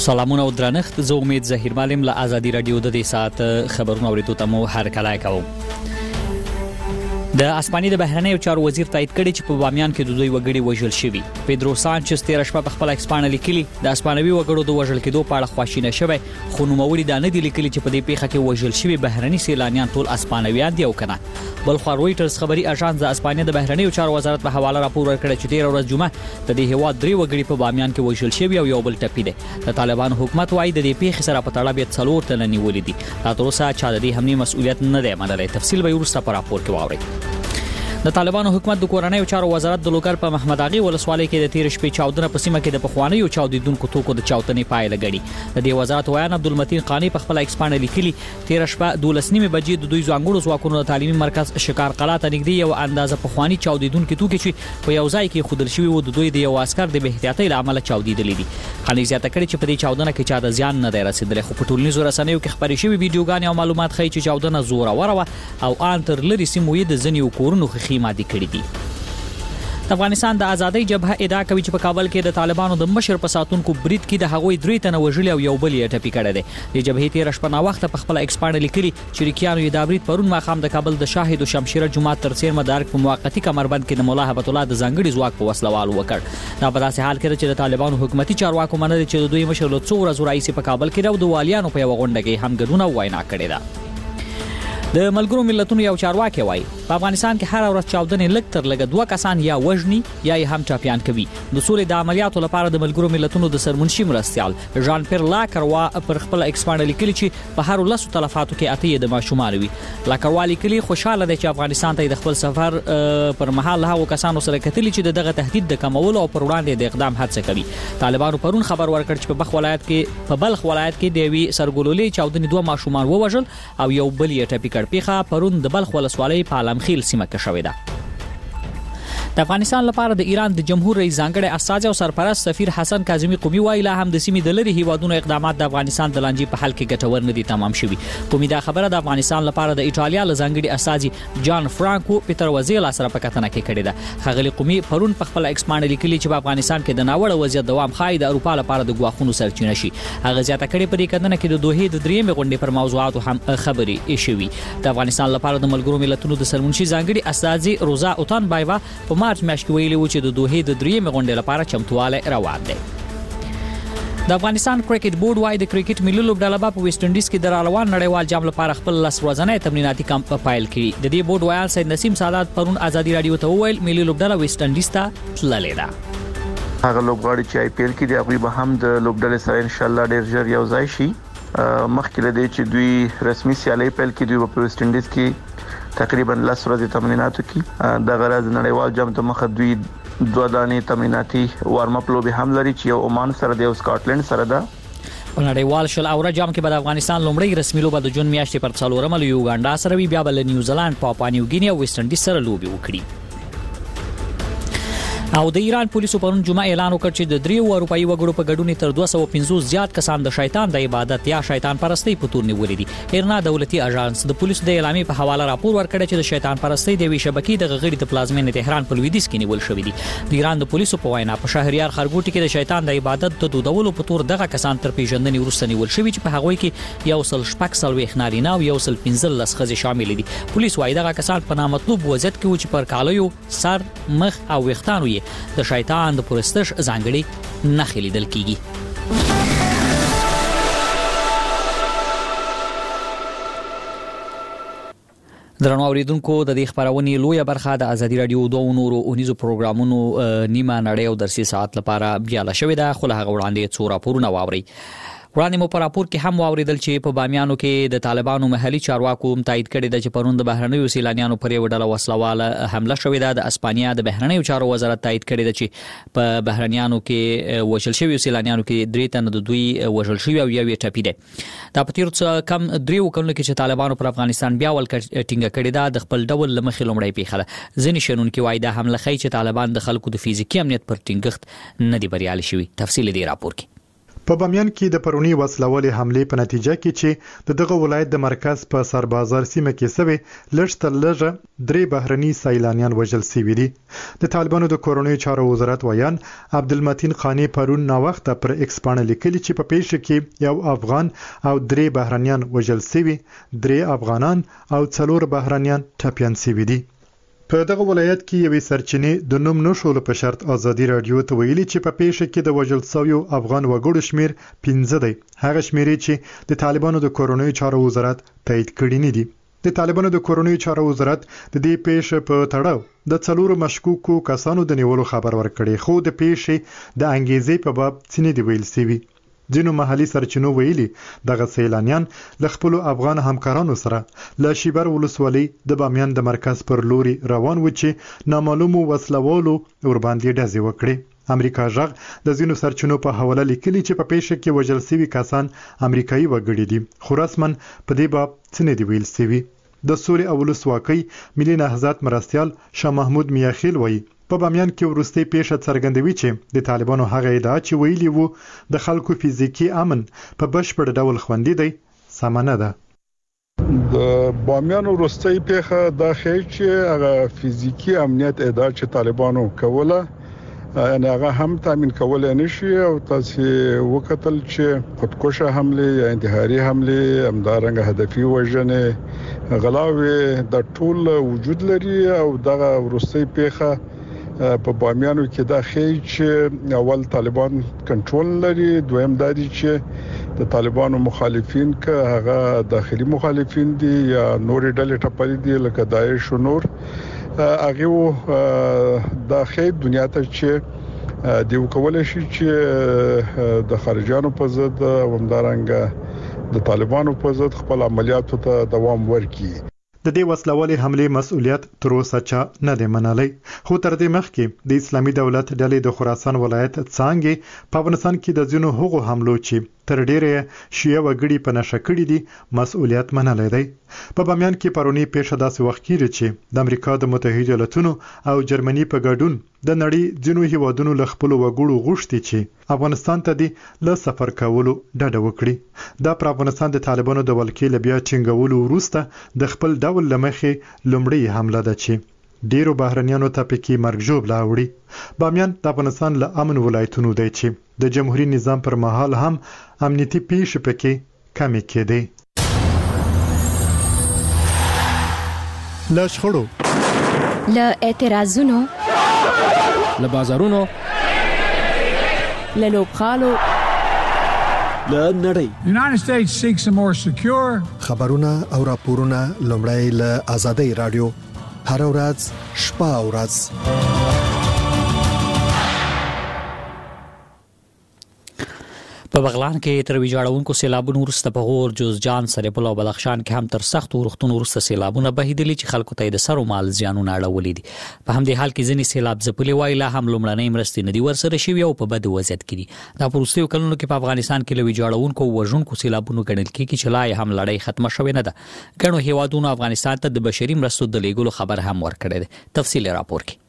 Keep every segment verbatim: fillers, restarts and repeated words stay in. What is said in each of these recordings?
سلامونه او درنښت، زه امید ظهیر مالم له ازادي رادیو د دې ساعت خبرونه اوریدو ته مو هرکلی کوم. د اسپانیې د بهرنیو چارو وزیر تایید کړی چې په بامیان کې د دوی وګړي وژل شوي. پیدرو سانچز تیر شپه په خپل ایکسپانه لیکلي د اسپانوي وګړو د وژل کېدو په اړه خواشینه شوی، خو نوموړي دا نه دي لیکلي چې په دې پیښه کې وژل شوي بهرني سیلانیان ټول اسپانویان دي او کنه. بلخو رويټرز خبري اژانس د اسپانیې د بهرنیو چارو وزارت په حواله راپور ورکړی چې تیر ورځ جمعه د دې هیواد درې وګړي په بامیان کې وژل شوي او یو بل ټپي دي. د طالبانو حکومت وايي د دې پیښې سره په تړاو یې څلور تنه نیولې دي. دا تر اوسه چا د دې همني مسؤلیت نه دی منلی. تفصیل به وروسته په راپور کې واورئ. د طالبانو حکومت د کورنیو چارو وزارت د لوګر په محمد اغي ولسوالۍ کې د تیر شپې چاودنه په سیمه کې د پخوانیو چاودیدونکو توکو د چاودنې پایله غړي. د دې وزارت ویان عبدالمتین قانی په خپل ایکسپانه لیکلي تیر شپه دولس نیمه بجې د دوی ځانګړو ځواکونو د تعلیمي مرکز شکار قلعه ته نږدې یو اندازه پخوانی چاودیدونکو توکي چې په یو ځای کې خودل شوی و د دوی د یو عسكر د بهتیاتۍ له امله چاودیدلې دي. قانی زیاته کړي چې په دې چاودنه کې چا د زیان نه دی رسیدلی، خو په ټولنیزو رسنیو کې خبري شوی ویډیوګانې او معلومات ښیي چې چاودنه زوروره وه او ان تر لري سیمو یې د ځینو کورونو خخي مادي کړي دي. د افغانستان د ازادۍ جبهه ادعا کوي چې په کابل کې د طالبانو د مشر په ساتونکو برید کې د هغوی درې تنه وژلي او یو بل یې ټپي کړی دی. د جبهې تیر شپه نا وخت په خپل ایکسپانه لیکلي چې ریکیانو یې د برید پرون ماښام د کابل د شاهد او شمشیره جماعت تر څیر مدارک په موقتی کمربند کې د مولا هبت الله د ځانګړي ځواک په وسلوال وکړ. دا په داسې حال کې چې د طالبانو حکومتي چارواکو منلي چې د دوی مشر له څو ورځې راځي په کابل کې د والیانو په یو غونډه کې هم ګډون او وینا کړې ده. د ملګرو ملتونو یو چارواکي وایي په افغانستان کې هر ورځ چاودنې لږ تر لږه دوه کسان یا وژني یا یې هم ټپیان کوي. د سولې د عملیاتو لپاره د ملګرو ملتونو د سرمنشي مرستیال ژان پیر لاکروا پر خپل ایکسپانه لیکلي چې په هر لسو تلفاتو کې اته د ماشومان وي. لاکروا لیکلي خوشاله دی چې افغانستان ته د خپل سفر پر مهال هغه کسانو سره کتلي چې دغه تهدید د کمولو او پر وړاندې د اقدام هڅه کوي. طالبانو پرون خبر ورکړ چې په بلخ ولایت کې په بلخ ولایت کې د وی سرګولولې چاودنې دوه ماشومان ووژل او یو بل یې ټپي کړ. پیښه پرون د بلخ ولسوالۍ په عالمخیل سیمه کې شوې ده. د افغانستان لپاره د ایران د جمهور رئیس ځانګړي استازي او سرپرست سفیر حسن کاظمی قومي وایي لا هم د سیمې د لری هیوادونو اقدامات د افغانستان د لانجې په حل کې ګټور نه دي تمام شوي. قومي دا خبره د افغانستان لپاره د ایټالیا له ځانګړي استازي جان فرانکو پیټر وزیلا سره په کتنه کې کړې ده. خغلی قومي پرون په خپل ایکسپانه لیکلي چې په افغانستان کې د ناوړه وضعیت دوام خای د اروپا لپاره د ګواښونو سرچینه شي. هغه زیاته کړې په دې کتنه کې د دوه د درېمې غونډې پر موضوعاتو هم خبرې شوي. د افغانستان لپاره د ملګرو ملتونو د سرمنشي ځانګړي استازي روزا اوتان بایوا په مارچ میاشت کې ویلي چې د دوه د درېمې غونډې لپاره چمتواله روان دی. د افغانستان کرکټ بورډ وايي د کرکټ ملي لوبډله په ویسټ انډیز کې د روان نړیوال جام لپاره خپل لس ورځنی تمریناتي کمپ پایل کړي. د دې بورډ ویان سید نسیم سادات پرون ازادي رادیو ته وویل ملي لوبډله ویسټ انډیز ته تللې ده. هغه لوبغاړي چې آی پی ایل کې دی هغه به هم د لوبډلې سره ان شاء الله ډیر ژر یو ځای شي. مخکې له دې چې دوی رسمي سیالي پیل کړي دوی په ویسټ انډیز کې تقریبا لس ورځې تمرینات کوي. د غرض نړیوال جام ته مخ دوی دوه دانې تمریناتي وارم اپ لوبي هم لري چې یو عمان سره دی او سکاټلند سره ده. په نړیوال شل اوره جام کې به افغانستان لومړی رسمي لوبه د جون میاشتې پر څلورمه له یوګانډا سره وي، بیا به له نیوزیلند، پاپوا نیو ګینی او ویسټ انډیز سره لوبي وکړي. او د ایران پولیسو پرون جمعه اعلان وکړ چې د دریو اروپایي وګړو په ګډون تر دوه سوه پنځوس زیات کسان د شیطان د عبادت یا شیطان پرستی په تور نیولې دي. ایرنا دولتي اژانس د پولیسو د اعلامیې په حواله راپور ورکړی چې د شیطان پرستی د وی شبکې د غړي د پلازمینې تهران په لویدیځ کې نیول شوې دي. د ایران د پولیسو په وینا په شهریار خرګوټي کې د شیطان د عبادت د دودولو په تور دغه کسان تر پیژندنې وروسته نیول شوي چې په هغوی کې یو سل شپږ څلوېښت نارینه او یو سل پنځلس ښځې شامل دي. پولیس وايي دغه کسان په نامطلوب وضعیت کې و چې پر کالیو، سر، مخ او ویښتانو یې د شیطان د پرستش ځانګړي نښې لیدل کیږي. درنو اوریدونکو د دې خبرونې لویه برخه د ازادي رادیو دوه نورو اونیزو پروګرامونو نیمه نړۍ او درسي ساعت لپاره بیا لا شوې ده، خو له هغه وړاندې څو راپورونه واورئ. وړاندې مو په راپور کې هم واوریدل چې په بامیانو کې د طالبانو محلي چارواکو تایید کړی د چې پرون د بهرنیو سیلانیانو پر یو ډله وسلواله حمله شوې ده. د اسپانیا د بهرنیو چارو وزارت تایید کړی ده چې په بهرنیانو کې وژل شوي سیلانیانو کې درې تنه د دوی وژل شوي او یو یې ټپي دی. دا په تیر څه کم دریو کلونو کې چې طالبانو پر افغانستان بیا ول ټینګه کړې ده د خپل ډول لمخې لومړی پیښه ده. ځینې شنونکي وایي دا حمله ښیي چې طالبان د خلکو د فزیکي امنیت پر ټینګښت نه دي بریالي شوي. تفصیل دې راپور کې په بامیان کې د پرونی وسلوالې حمله په نتیجه کې چې د دغه ولایت د مرکز په سربازار سیمه کې سوي لږ تر لږه درې بهرني سیلانیان وژل شوي دي. د طالبانو د کورونی چارو وزارت ویان عبدالمتین خانی پرون نا وخت پر ایکس باندې لیکلي چې په پیښه کې یو افغان او درې بهرنیان وژل شوي، درې افغانان او څلور بهرنیان ټپیان شوي دي. په دغه ولایت کې یوې سرچینې د نوم نشولو په شرط ازادي رادیو ته ویلي چې په پیښه کې د وژل شویو افغان وګړو شمیر پنځه دی، هغه شمیرې چې د طالبانو د کورونی چارو وزارت تایید کړي نه دي. د طالبانو د کورونی چارو وزارت د دې پیښې په تړاو د څلورو مشکوکو کسانو د نیولو خبر ورکړي، خو د پیښې د انګیزې په باب څه نه دی ویل شوی. ځینو محلي سرچینو ویلي دغه سیلانیان له خپلو افغان همکارانو سره له شیبر ولسوالۍ د بامیان د مرکز پر لوري روان و چې نامعلومو وسلوالو ورباندې ډزې وکړي. امریکا ژغ د ځینو سرچینو په حواله لیکلي چې په پیښه کې وژل شوي کسان امریکایي وګړي دي، خو رسماً په دې باب څه نه دی ویل شوي. د سولې او ولسواکۍ ملي نهضت مرستیال شاه محمود میاخیل وایي په بامیان کې وروستۍ پیښه څرګندوي چې د طالبانو هغه ادعا چې ویلي وو د خلکو فزیکی امن په بشپړ ډول خوندي دی سمه نه ده. د بامیان وروستۍ پیښه دا ښیي چې هغه فزیکی امنیت ادعا چې طالبانو کوله یعنی هغه هم تامین کولای نشي او تاسو وکتل چې خودکشه حمله یا انتحاري حمله همدارنګه هدفي وژنې غلاوي د ټول وجود لري او دغه وروستۍ پیښه په بامیانو کې دا ښیي چې اول طالبان کنټرول لري، دویم دا دي چې د طالبانو مخالفین که هغه داخلي مخالفین دي یا نور ډلې ټپلې دي لکه داعش او نور هغه د خې دنیا ته چې دی وکول شي چې د خارجانو په ضد ومدارنګ د طالبانو په ضد خپل عملیاتو ته دوام ورکړي. د دې وسلوالې حمله مسؤلیت تر اوسه چا نه دی منلی، خو تر دې مخکې د اسلامي دولت ډلې د خراسان ولایت څانګې په افغانستان کې د ځینو هغو حملو چې تر ډیره شیعه وګړي په نشه کړي دي مسؤلیت منلی دی. په بامیان کې پرونی پیښه داسې وخت کېږي چې د امریکا د متحده ایالاتونو او جرمني په ګډون د نړۍ ځینو هیوادونو له خپل وګړو غوښتي چې افغانستان ته د ل سفر کولو ډډه وکړي. دا پر افغانستان د طالبانو د ولکې لبیا ټینګولو وروسته د خپل ډول لمخې لومړی حمله ده چې ډیرو بهرنیانو ته پکې مرګ ژوبله اوړي. بامیان د افغانستان له امن ولایتونو دی چې د جمهوریت نظام پر مهال هم امنیتي پیښې پکې کمې کېدې. له شخړو، له اعتراضونو، له بازارونو، له لوبغالو، له نړۍ. United States seeks a more secure خبرونه او راپورونه لومړی له آزادۍ رادیو هر ورځ شپه او ورځ. په بغلان کې تر ویجاړونکو سیلابونو وروسته په غور، جوزجان، سرپل او بدخشان کې هم تر سختو ورښتونو وروسته سیلابونه بهیدلي چې خلکو ته د سر او مال زیانونه اړولي دي. په همدې حال کې ځینې سیلاب ځپلي وایي لا هم لومړنۍ مرستې نه دي ورسره شوي او په بد وضعیت کې دي. دا په وروستیو کلونو کې په افغانستان کې له ویجاړونکو او وژونکو سیلابونو ګڼل کېږي چې لا هم لړۍ ختمه شوې نه ده. ګڼو هیوادونو افغانستان ته د بشري مرستو د لیږلو خبر هم ورکړی دی. تفصیل راپور کې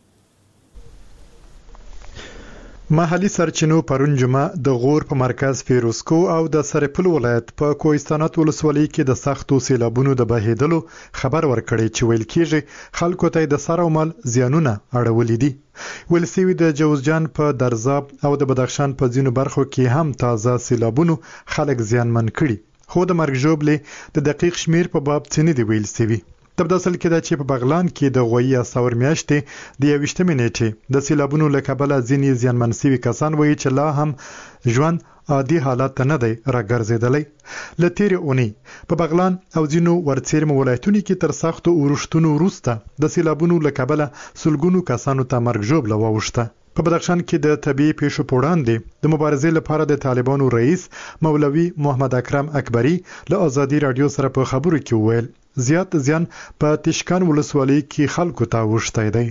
محلي سرچینو پرون جمعه د غور په مرکز فیروزکو او د سرپل ولایت په کوهستانات ولسوالۍ کې د سختو سیلابونو د بهیدلو خبر ورکړی چې ویل کېږي خلکو ته د سر او مال زیانونه اړولي دي. ویل شوي د جوزجان په درزاب او د بدخشان په ځینو برخو کې هم تازه سیلابونو خلک زیانمن کړي، خو د مرګ ژوبلې د دقیق شمیر په باب څه نه دی ویل شوي. تبداسل کې دا چې په بغلان کې د غوي اساور میاشتې د یوشتمې نیټې د سیلابونو له کبله ځینې زیانمن شوي کسان وایي چې لا هم ژوند عادي حالت ته نه دی راګرځېدلی. له تېرې اونۍ په بغلان او ځینو ورڅېرمه ولایتونو کې تر سختو اورښتونو وروسته د سیلابونو له کبله سلګونو کسانو ته مرګ ژوبله واوښته. په بدخشان کې د طبيعي پیښو په وړاندې د مبارزې لپاره د طالبانو رئیس مولوي محمد اکرم اکبری له آزادي رادیو سره په خبرو کې وویل زیات زیان په تشکان ولسوالۍ کې خلکو ته وشتای دی.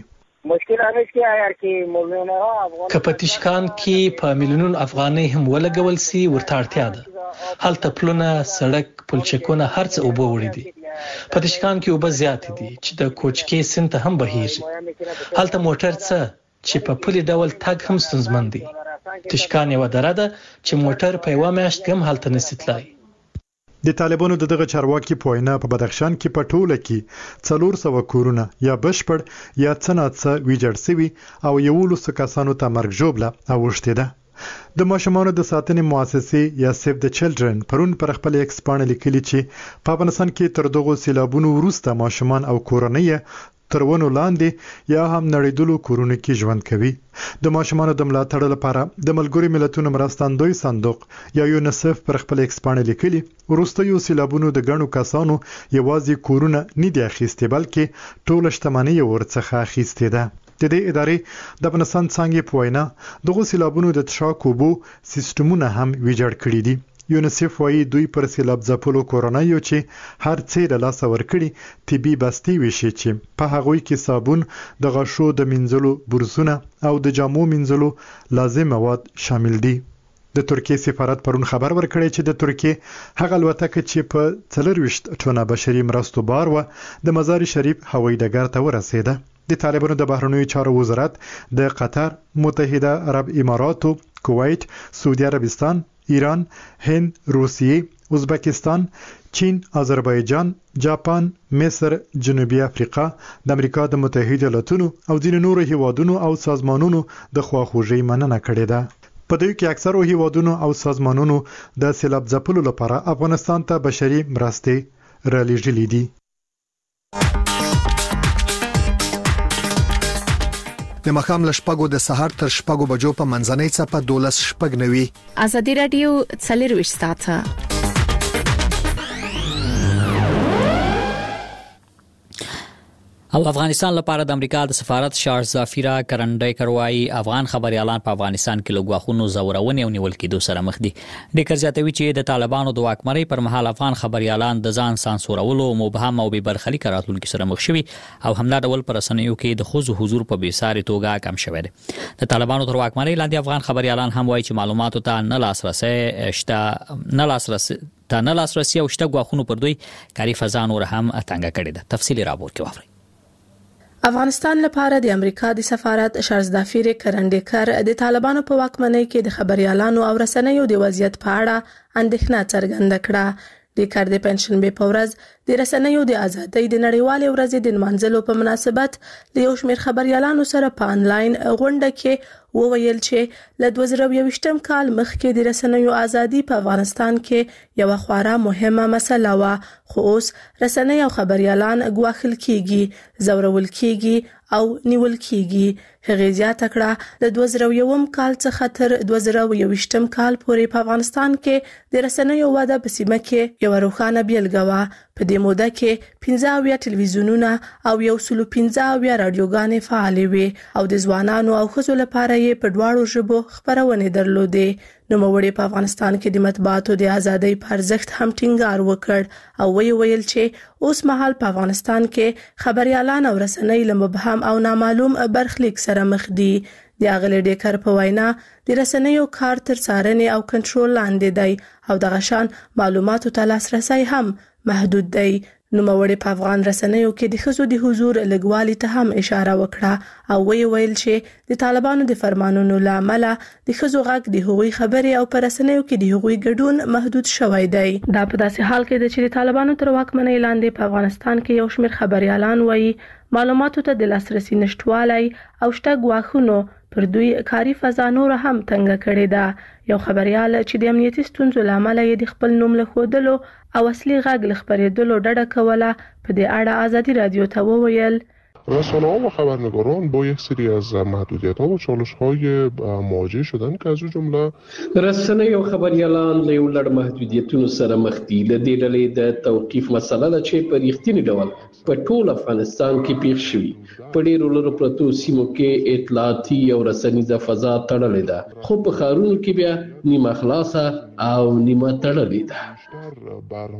که په تشکان کې په میلیونونو افغانۍ هم ولګول سي ورته اړتیا ده. هلته پلونه، سړک، پلچکونه هر څه اوبه وړي دي. په تشکان کې اوبه زیاتې دي چې د کوچکې سیند ته هم بهیږي. هلته موټر څه چې په پلي ډول تګ هم ستونزمن دی. پتشکان یو دره ده چې موټر په یوه میاشت کې هم هلته نشي تللی. د طالبانو د دغه چارواکي په وینا په بدخشان کې په ټوله کې څلور سوه کورونه یا بشپړ یا څه ناڅه ویجاړ شوي او یولس کسانو ته مرګ ژوبله اوښتې ده. د ماشومانو د ساتنې مؤسسې یا سیف د چلډرن پرون پر خپل ایکس پاڼه لیکلي چې په افغانستان کې تر دغو سیلابونو وروسته ماشومان او کورنۍ تر ونو لاندې یا هم نړیدلو کورونو کې ژوند کوي. د ماشومانو د ملاتړ لپاره د ملګرو ملتونو مرستندوی صندوق یا یونیسف پر خپل ایکس پاڼه لیکلي وروستیو سیلابونو د ګڼو کسانو یوازې کورونه نه دي اخیستي بلکې ټول شتمنۍ ورڅخه اخیستې ده. د دې ادارې د افغانستان څنګه په وینا دغه سیلابونو د تشاک اوبو سیستمونه هم ویجاړ کړي دي. یونیسف وايي دوی پر سیلاب ځپلو کورنیو چې هر څه له لاسه ورکړي طبي بستي وشي چې په هغوی کې صابون د غاښو د مینځلو برسونه او د جامو مینځلو لازم مواد شامل دي. د ترکیه سفارت پرون خبر ورکړی چې د ترکیه هغه الوتکه چې په څلور ویشت ټنه بشري مرستو بار و د مزار شریف هوایي ډګر ته ورسېده. د طالبانو د بهرنیو چارو وزارت د قطر، متحده عرب اماراتو، کویت، سعودي عربستان، ایران، هند، روسیې، ازبکستان، چین، آذربایجان، جاپان، مصر، جنوبي افریقا، د امریکا د متحده ایالاتونو او ځینو نورو هیوادونو او سازمانونو د خواخوږۍ مننه کړې ده. په دوی کې اکثرو هیوادونو او سازمانونو د سیلاب ځپلو لپاره افغانستان ته بشري مرستې رالېږلې دي. د مخام لشپګو د سحر تر شپګو بجو په منځنۍ څپه دولس شپګ نوي. ازادي رادیو څلور ویشت ساعته او افغانستان لپاره د امریکا د سفارت شارج زافیرا کرنډای کروای افغان خبريالان په افغانستان کې لګواخونو زورونې او نیول کېدو سره مخ دي. د کرزیاتوي چې د طالبانو د واکمنۍ پر مهال افغان خبريالان د ځان سانسورولو مبهم او به برخلیک راتلونکو سره مخ شوي او همدا ډول پر رسنیو کې د خوځو حضور په بیساري توګه کم شوی دی. د طالبانو تر واکمنۍ لاندې افغان خبريالان هم وایي چې معلوماتو ته نه لاسرسي شته نه لاسرسي ته نه لاسرسي او شته غواخونو پر دوی کاری فضا نور هم اتنګ کړي ده. تفصیلی راپور کې واورئ. افغانستان لپاره د امریکا د سفارت شارج زافیر کرنډیکر د طالبانو په واکمنۍ کې د خبريالانو او رسنیو د وضعیت په اړه اندېښنه څرګنده کړه. د کار د پنشنبه په ورځ د رسنیو د ازادۍ د نړیوالې ورځې د منځلو په مناسبت د یو شمېر خبريالانو سره په انلاین غونډه کې وویل چې له دوه زره یوویشتم کال مخکې د رسنیو ازادي په افغانستان کې یو خورا مهمه مسله و، خو اوس رسنۍ او خبريالان ګواښل کیږي، زورول کیږي او نیول کیږي. هغه زیاته کړه د دوه زره یوم کال څخه تر دوه زره یوویشتم کال پورې په افغانستان کې د رسنیو وده په سیمه کې یو روښانه بیلګه و. په دې موده کې پنځه اویا ټلویزیونونه او یو سلو پنځه اویا رادیوګانې فعالې وې او د ځوانانو او ښځو لپاره یې په دواړو ژبو خپرونې درلودې. نوموړي په افغانستان کې د مطبوعاتو د ازادۍ په ارزښت هم ټینګار وکړ او وی ویل چې اوس مهال په افغانستان کې خبريالان او رسنۍ له مبهم او نامعلوم برخلیک سره مخ دي. د اغلی ډیکر په وینا د رسنیو کار تر څارنې او کنټرول لاندې دی او دغه شان معلوماتو ته لاسرسی هم محدود دی. نوموړي په افغان رسنیو کې د ښځو د حضور لګوالي ته هم اشاره وکړه او وی ویل چې د طالبانو د فرمانونو لامل د ښځو غږ د هغوی خبرې او په رسنیو کې د هغوی ګډون محدود شوی دی. دا په داسې حال کې ده چې د طالبانو تر واکمنۍ لاندې په افغانستان کې یو شمېر خبريالان وایي معلوماتو ته د لاسرسي نشټوالی او شته ګواښونو پر دوی کاری فضا نور هم تنګ کړې ده. یو خبريال چې د امنیتي ستونزو لامل یې د خپل نوم له ښودلو او اصلي غږ له خبرېدلو ډډه کوله په دې اړه ازادي رادیو ته وویل رسانه‌ها و خبرنگاران با یک سری از محدودیت‌ها و چالش‌های مواجه شدن که از جمله رسنۍ او خبريالان له یو لړ محدودیتونو سره مخ دي. د دې ډلې د توقیف مسله ده چې په رښتینی ډول په ټول افغانستان کې پیښ شوی. په ډیرو لرو پرتو سیمو کې اطلاعاتي او رسنیزه فضا تړلې ده، خو په ښارونو کې بیا نیمه خلاصه او نیمه تړلې ده. بر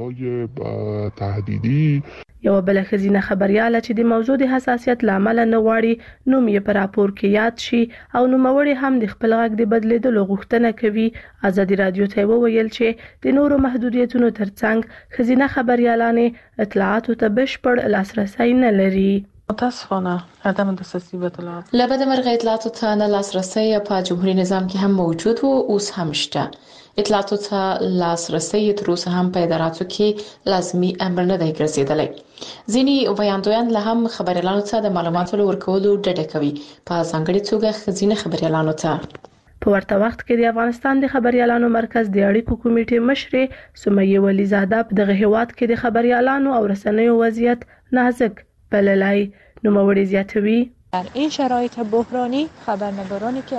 حالت‌های تهدیدی یو بل خزینه خبرياله چې د موضوع د حساسیت لامل نه غواړي نوم یې پر راپور کې یاد شي او نوموړي هم د خپل غږ د بدلیدلو غوښتنه کوي. ازادي رادیو ته وویل چې د نورو محدودیتونو ترڅنګ خزینه خبريالانې اطلاعاتو ته بشپړ لاسرسی نه لري. متاسفانه عدم دسترسی به اطلاعات لبد مرغ اطلاعاتو ته نه لاسرسی په جمهوریت نظام کې هم موجود و اوس هم شته. اطلاعاتو ته لاسرسی تر اوسه هم په اداراتو کې لازمي امر نه دی ګرځیدلی. ځینې ویاندویان له هم خبريالانو ته د معلوماتو ورکولو ډډه کوي، په ځانګړي توګه ښځینه خبريالانو ته. په ورته وخت کې د افغانستان د خبريالانو مرکز د اړیکو کمیټې مشر سمیه ولیزاده په دغه هیواد کې د خبريالانو او رسنیو وضعیت نازک بللای. نوموړي زیاتوي در این شرایط بحرانی خبرنگارانی که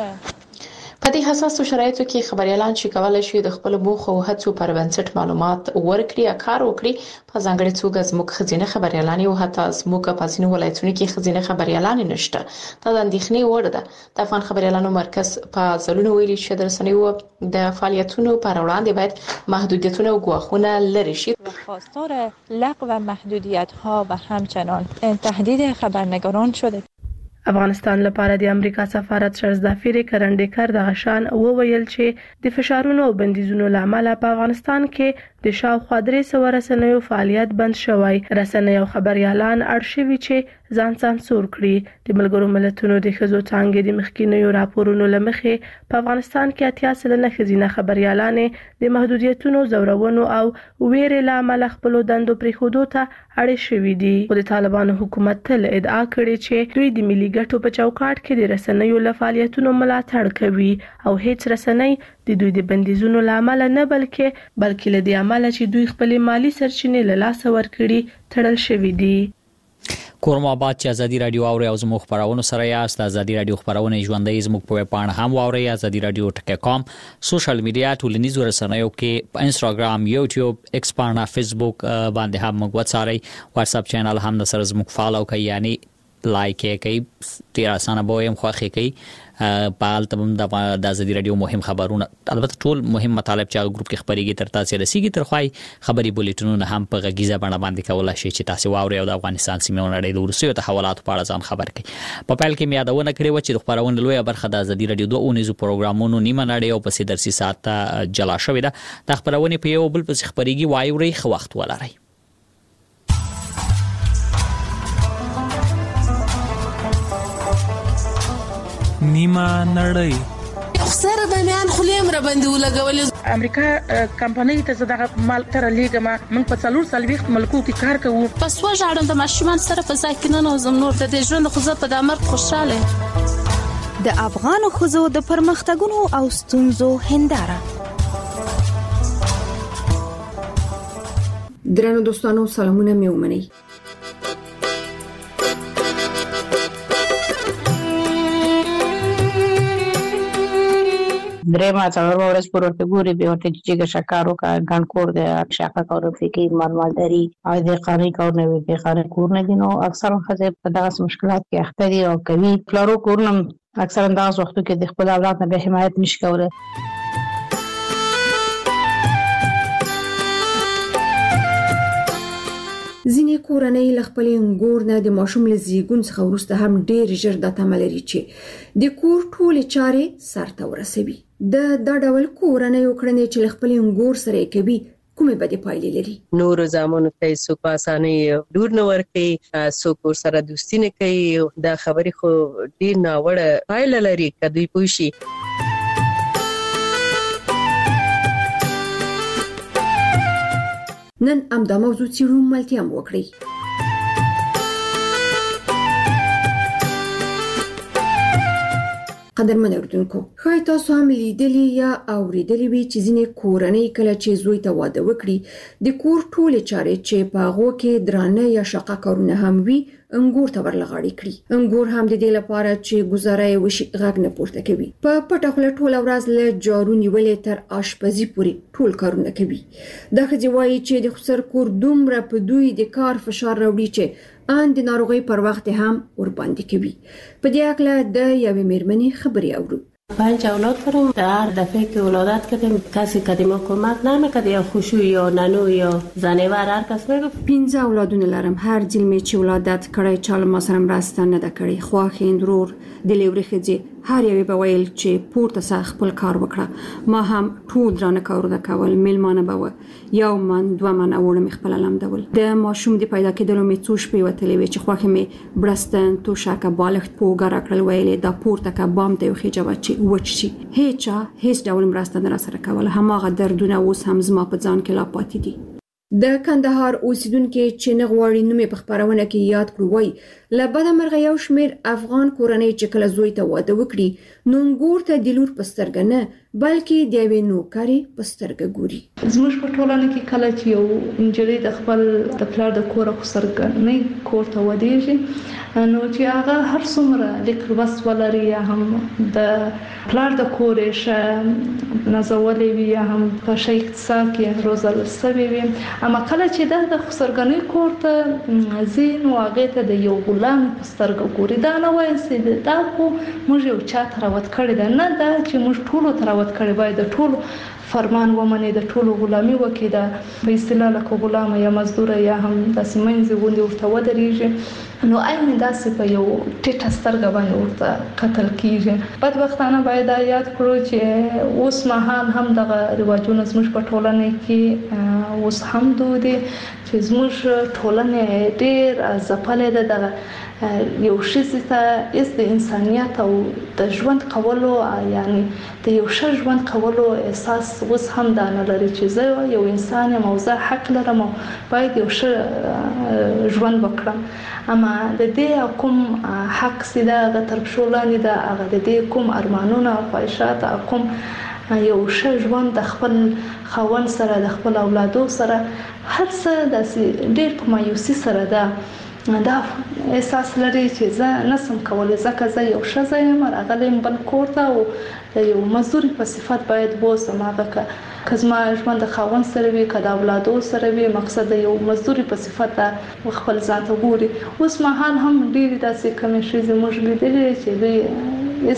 په دې حساسو شرایطو کې خبريالان چې کولای شي د خپل موخو او هڅو پر بنسټ معلومات ورکړي یا کار وکړي، په ځانګړي توګه زموږ ښځینه خبريالان او حتی زموږ په ځینو ولایتونو کې ښځینه خبريالان نشته. دا د اندېښنې وړ ده. د افغان خبريالانو مرکز په ځلونو ویلي چې د رسنیو د فعالیتونو پر وړاندې باید محدودیتونه او ګواښونه لرې شي. خواستار لغو محدودیت‌ها و همچنان تهدید خبرنگاران شده. افغانستان لپاره د امریکا سفارت شرزدافیر کرندکر د غشان وویل چې د فشارونو او بندیزونو لامل په افغانستان کې د شاوخوا درې سوه رسنیو فعالیت بند شوی. رسنۍ او خبريالان اړشوي چې ځان سانسور کړي. د ملګرو ملتونو د ښځو څانګې د مخکینیو راپورونو لمخې په افغانستان کې اتیا سلنه ښځینه خبريالان د محدودیتونو، زورونو او ویرې لامل خپل دندو پریښودو ته اړ شوي دي. خو د طالبانو حکومت تل ادعا کړې چې دوی د ملي ګټو په چوکاټ کې د رسنیو له فعالیتونو ملاتړ کوي او هیڅ رسنۍ د دوی د بندیزونو لامل نه بلکې بلکې له دې عمله چې دوی خپل مالی سرچینې له لاسه ورکړي تړل شوي دي. کورم آباد چې ازادي رادیو اوري او زموږ خبرونه سره یاست. ازادي رادیو خبرونه ژوندۍ زموږ په پاڼه هم واوري. ازادي رادیو ټکی کام سوشل میډیا ټولنیزو رسنیو کې په انستګرام، یوټیوب، ایکس پاڼه، فیسبوک باندې هم موږ وڅاري. واتس اپ چینل هم د سره زموږ فالو کوي، یعنی لایک کوي. ډیر اسانه به يم خوخه کوي. په البته د ازادي رادیو مهم خبرونه، البته ټول مهم مطالب چې ګروپ کې خبريږي تر تاسو رسیږي، تر خوای خبري بولیټونونه هم په غږیزه باندې باندې کولای شي چې تاسو واوري او د افغانستان سیمه نړۍ د ورسیو تحولاتو په اړه ځان خبر کړئ. په پیل کې مې یادونه کړې و چې د خبرونه لویه برخه د ازادي رادیو دوه اونیزو پروګرامونو نیمه نړۍ او په سي درسي ساعت جلا شوې ده. د خبرونه په یو بل په خبريږي وایوري خو وخت ولري. نیمه نړۍ خسر د میان خلیم را باندې ولګول. امریکا کمپنۍ ته زده مال تر لیګما موږ په څلور سال وخت ملکو کې کار کوو. پس وژاړم د ماشومان سره په ځای کې نه نوزم نور د دې ژوند خو زه په دامر خوشاله. د افغان خزو د پرمختګونو او ستونزو هنداره. درنو دوستانو سلامونه مې ومنئ. درېما څلور ورځې پورته ګوري به ورته چې شکارو کا ګڼکور د شاکا کورو فکر مالمالداري او د قانوني کورونه وی قانوني کورونه دي. نو اکثر خزه په دغه مشکلات کې اخته دي او کوي پلارو کورونه اکثر انداز وختو کې د خپل اولاد نه به حمایت نشي کولای. ځینې کورنۍ له خپل انګور نه د ماشوم له زیږون څخه وروسته هم ډېر ژر د تمه لري چې د کور ټولې چارې سرته ورسوي. د دا ډول کورنۍ کړنې چې له خپل انګور سره کوي کومې بدې پایلې لري؟ نور زامنو ته څوک په اسانۍ ډور نه ورکوي، څوک سره دوستي نه کوي. دا خبرې خو ډېر ناوړه پایله لري که دوی پوه شي. نن هم دا موضوع څیړو، ملتیا هم وکړئ. قدرمن اوریدونکو، ښایي تاسو هم لیدلی یا اوریدلی وي چې ځینې کورنۍ کله چې زوی ته واده وکړي د کور ټولې چارې چې په هغو کې درانه یا شاقه کارونه هم وي انګور ته ورلغاړي کړي. انګور هم د دې لپاره چې گزاره یې وشي غږ نه پورته کوي. په پټه خوله ټوله ورځ له جارو نیولې تر آشپزي پورې ټول کارونه کوي. دا ښځې وایي چې د خسر کور دومره په دوی د کار فشار راوړي چې ان د ناروغۍ پر وخت هم ور باندې کوي. په دې اړه د یوې میرمنې خبرې اورو. پنج اولاد دارم. در دفعه که ولادت کردیم کسی که ما کمک نمیکرد، یا خوشو یا ننو یا زنیور هر کس نگفت. پنځه اولادونه لرم. هر ځل مې چې ولادت کړی چا له ما سره مرسته نه ده کړې. خواښې اندرور د لوري ښځې هر یو به ویل چې پورته سره خپل کار وکړه ما هم ټول درانه کارونه کول میلمانه به یو من دوه من اوړه مې خپل لمدول د ماشوم د پیدا کېدلو مې څو شپې وتلې وې چې خوښه مې برستن تو شاکه بالښت پوګه راکړل ویلې دا پورته کا بام ته خېجه چې وچ شي هیڅ هیڅ ډول مرسته نه سره کول هماغه دردونه اوس هم زما په ځان کې لا پاتې دي د کندهار اوسیدونکو چې نه غواړي نومې په خبرونه کې یاد کړو وای لبد مرغه یو شمیر افغان کورنۍ چې کله زوی ته واده وکړي نو ګور ته د لور پسترګ نه بلکې د یوې نوکری پسترګ ګوري زموږ په ټولنه کې کله چې یو انجلۍ د خپل د پلار د کور خسرګ نه کور ته ودیږي نو چې هغه هر څومره لیک بس ولري یا هم د پلار د کور شه نزولې وي یا هم په شي اقتصاد کې روزل سوي وي اما کله چې د خسرګنۍ کور ته زین واغې ته د یو غلام پسترګ ګوري دا نه وایي چې دا خو موږ یو چا تراوت کړی دا نه دا چې موږ ټول تراوت کړی باید د ټول فرمان ومني د ټولو غلامي وکړي دا په اصطلاح له غلام یا مزدور یا هم د سیمنځ غوندي ورته ودرېږي نو آی مې داسې په یو ټیټه سترګه باندې ورته قتل کیږي بدبختانه باید یاد کړو چې اوس مهال هم دغه رواجونه زموږ په ټولنه کې اوس هم دود دي چې زموږ ټولنه ډېر ځپلې ده دغه یو شي ته از د انسانيت او د ژوند کولو یعنی د یو ښه ژوند کولو احساس اوس هم دا نه لري چې زه یو انسان یم او زه حق لرم او باید یو ښه ژوند وکړم اما د دې کوم حق سیده غتر پښولانې ده هغه د دې کوم ارمانونه او خواهشات کوم یو ښه ژوند د خپل خاوند سره د خپل اولادو سره هر څه د ډېر په مایوسي سره ده دا احساس لري چې زه نسم کولای ځکه زه یو ښځه یم راغلم بل کور ته او د یو مزدور په صفت باید بوسم هغه که زما ژوند د خاوند سره وي که د اولادو سره وي مقصد د یو مزدور په صفت خپل ځان ته ګوري اوس مهال هم ډېرې داسې کمې ښځې موږ لیدلې چې دوی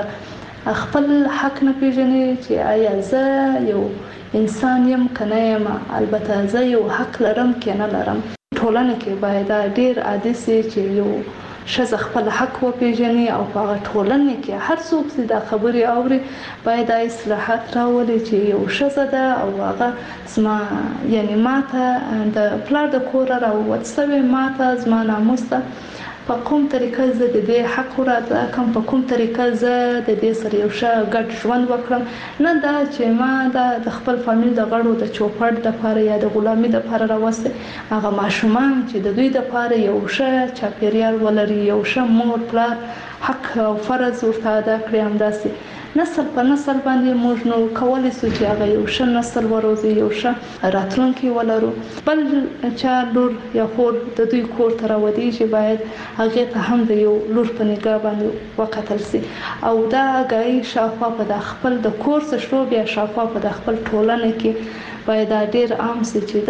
هېڅ خپل حق نه پیژني چې آیا زه یو انسان یم که نه یم البته زه یو حق لرم که نه لرم ټولنه کې باید ډېر عادي سي چې یو ښځه خپل حق وپیژني او په هغه ټولنه کې هر څوک چې دا خبرې اوري باید اصلاحات راولي چې یو ښځه ده او هغه زما یعنی ماته د پلار د کور راووت سوی ماته زما ناموس ته په کوم طریقه زه د دې حق راته کوم په کوم طریقه زه د دې سره یو ښه ګډ ژوند وکړم نه دا چې ما د خپل فامیل د غړو د چوپړ د لپاره یا د غلامي د لپاره راوسته هغه ماشومان چې د دوی د لپاره یو ښه چاپیریال ولري یو ښه مور پلار حق او فرض ورته ادا کړی همداسې نسل په نسل باندې موږ نو کولای شو چې هغه یو ښه نسل وروزي یو ښه راتلونکي ولرو بل چې لور یا خور د دوی کور ته راودي باید هغه ته هم د یو لور په نگاه باندې وکتل سي او دا غي شافه په خپل د کور څخه شو بیا شافه په خپل ټولنه کې باید ډیر عام سي چې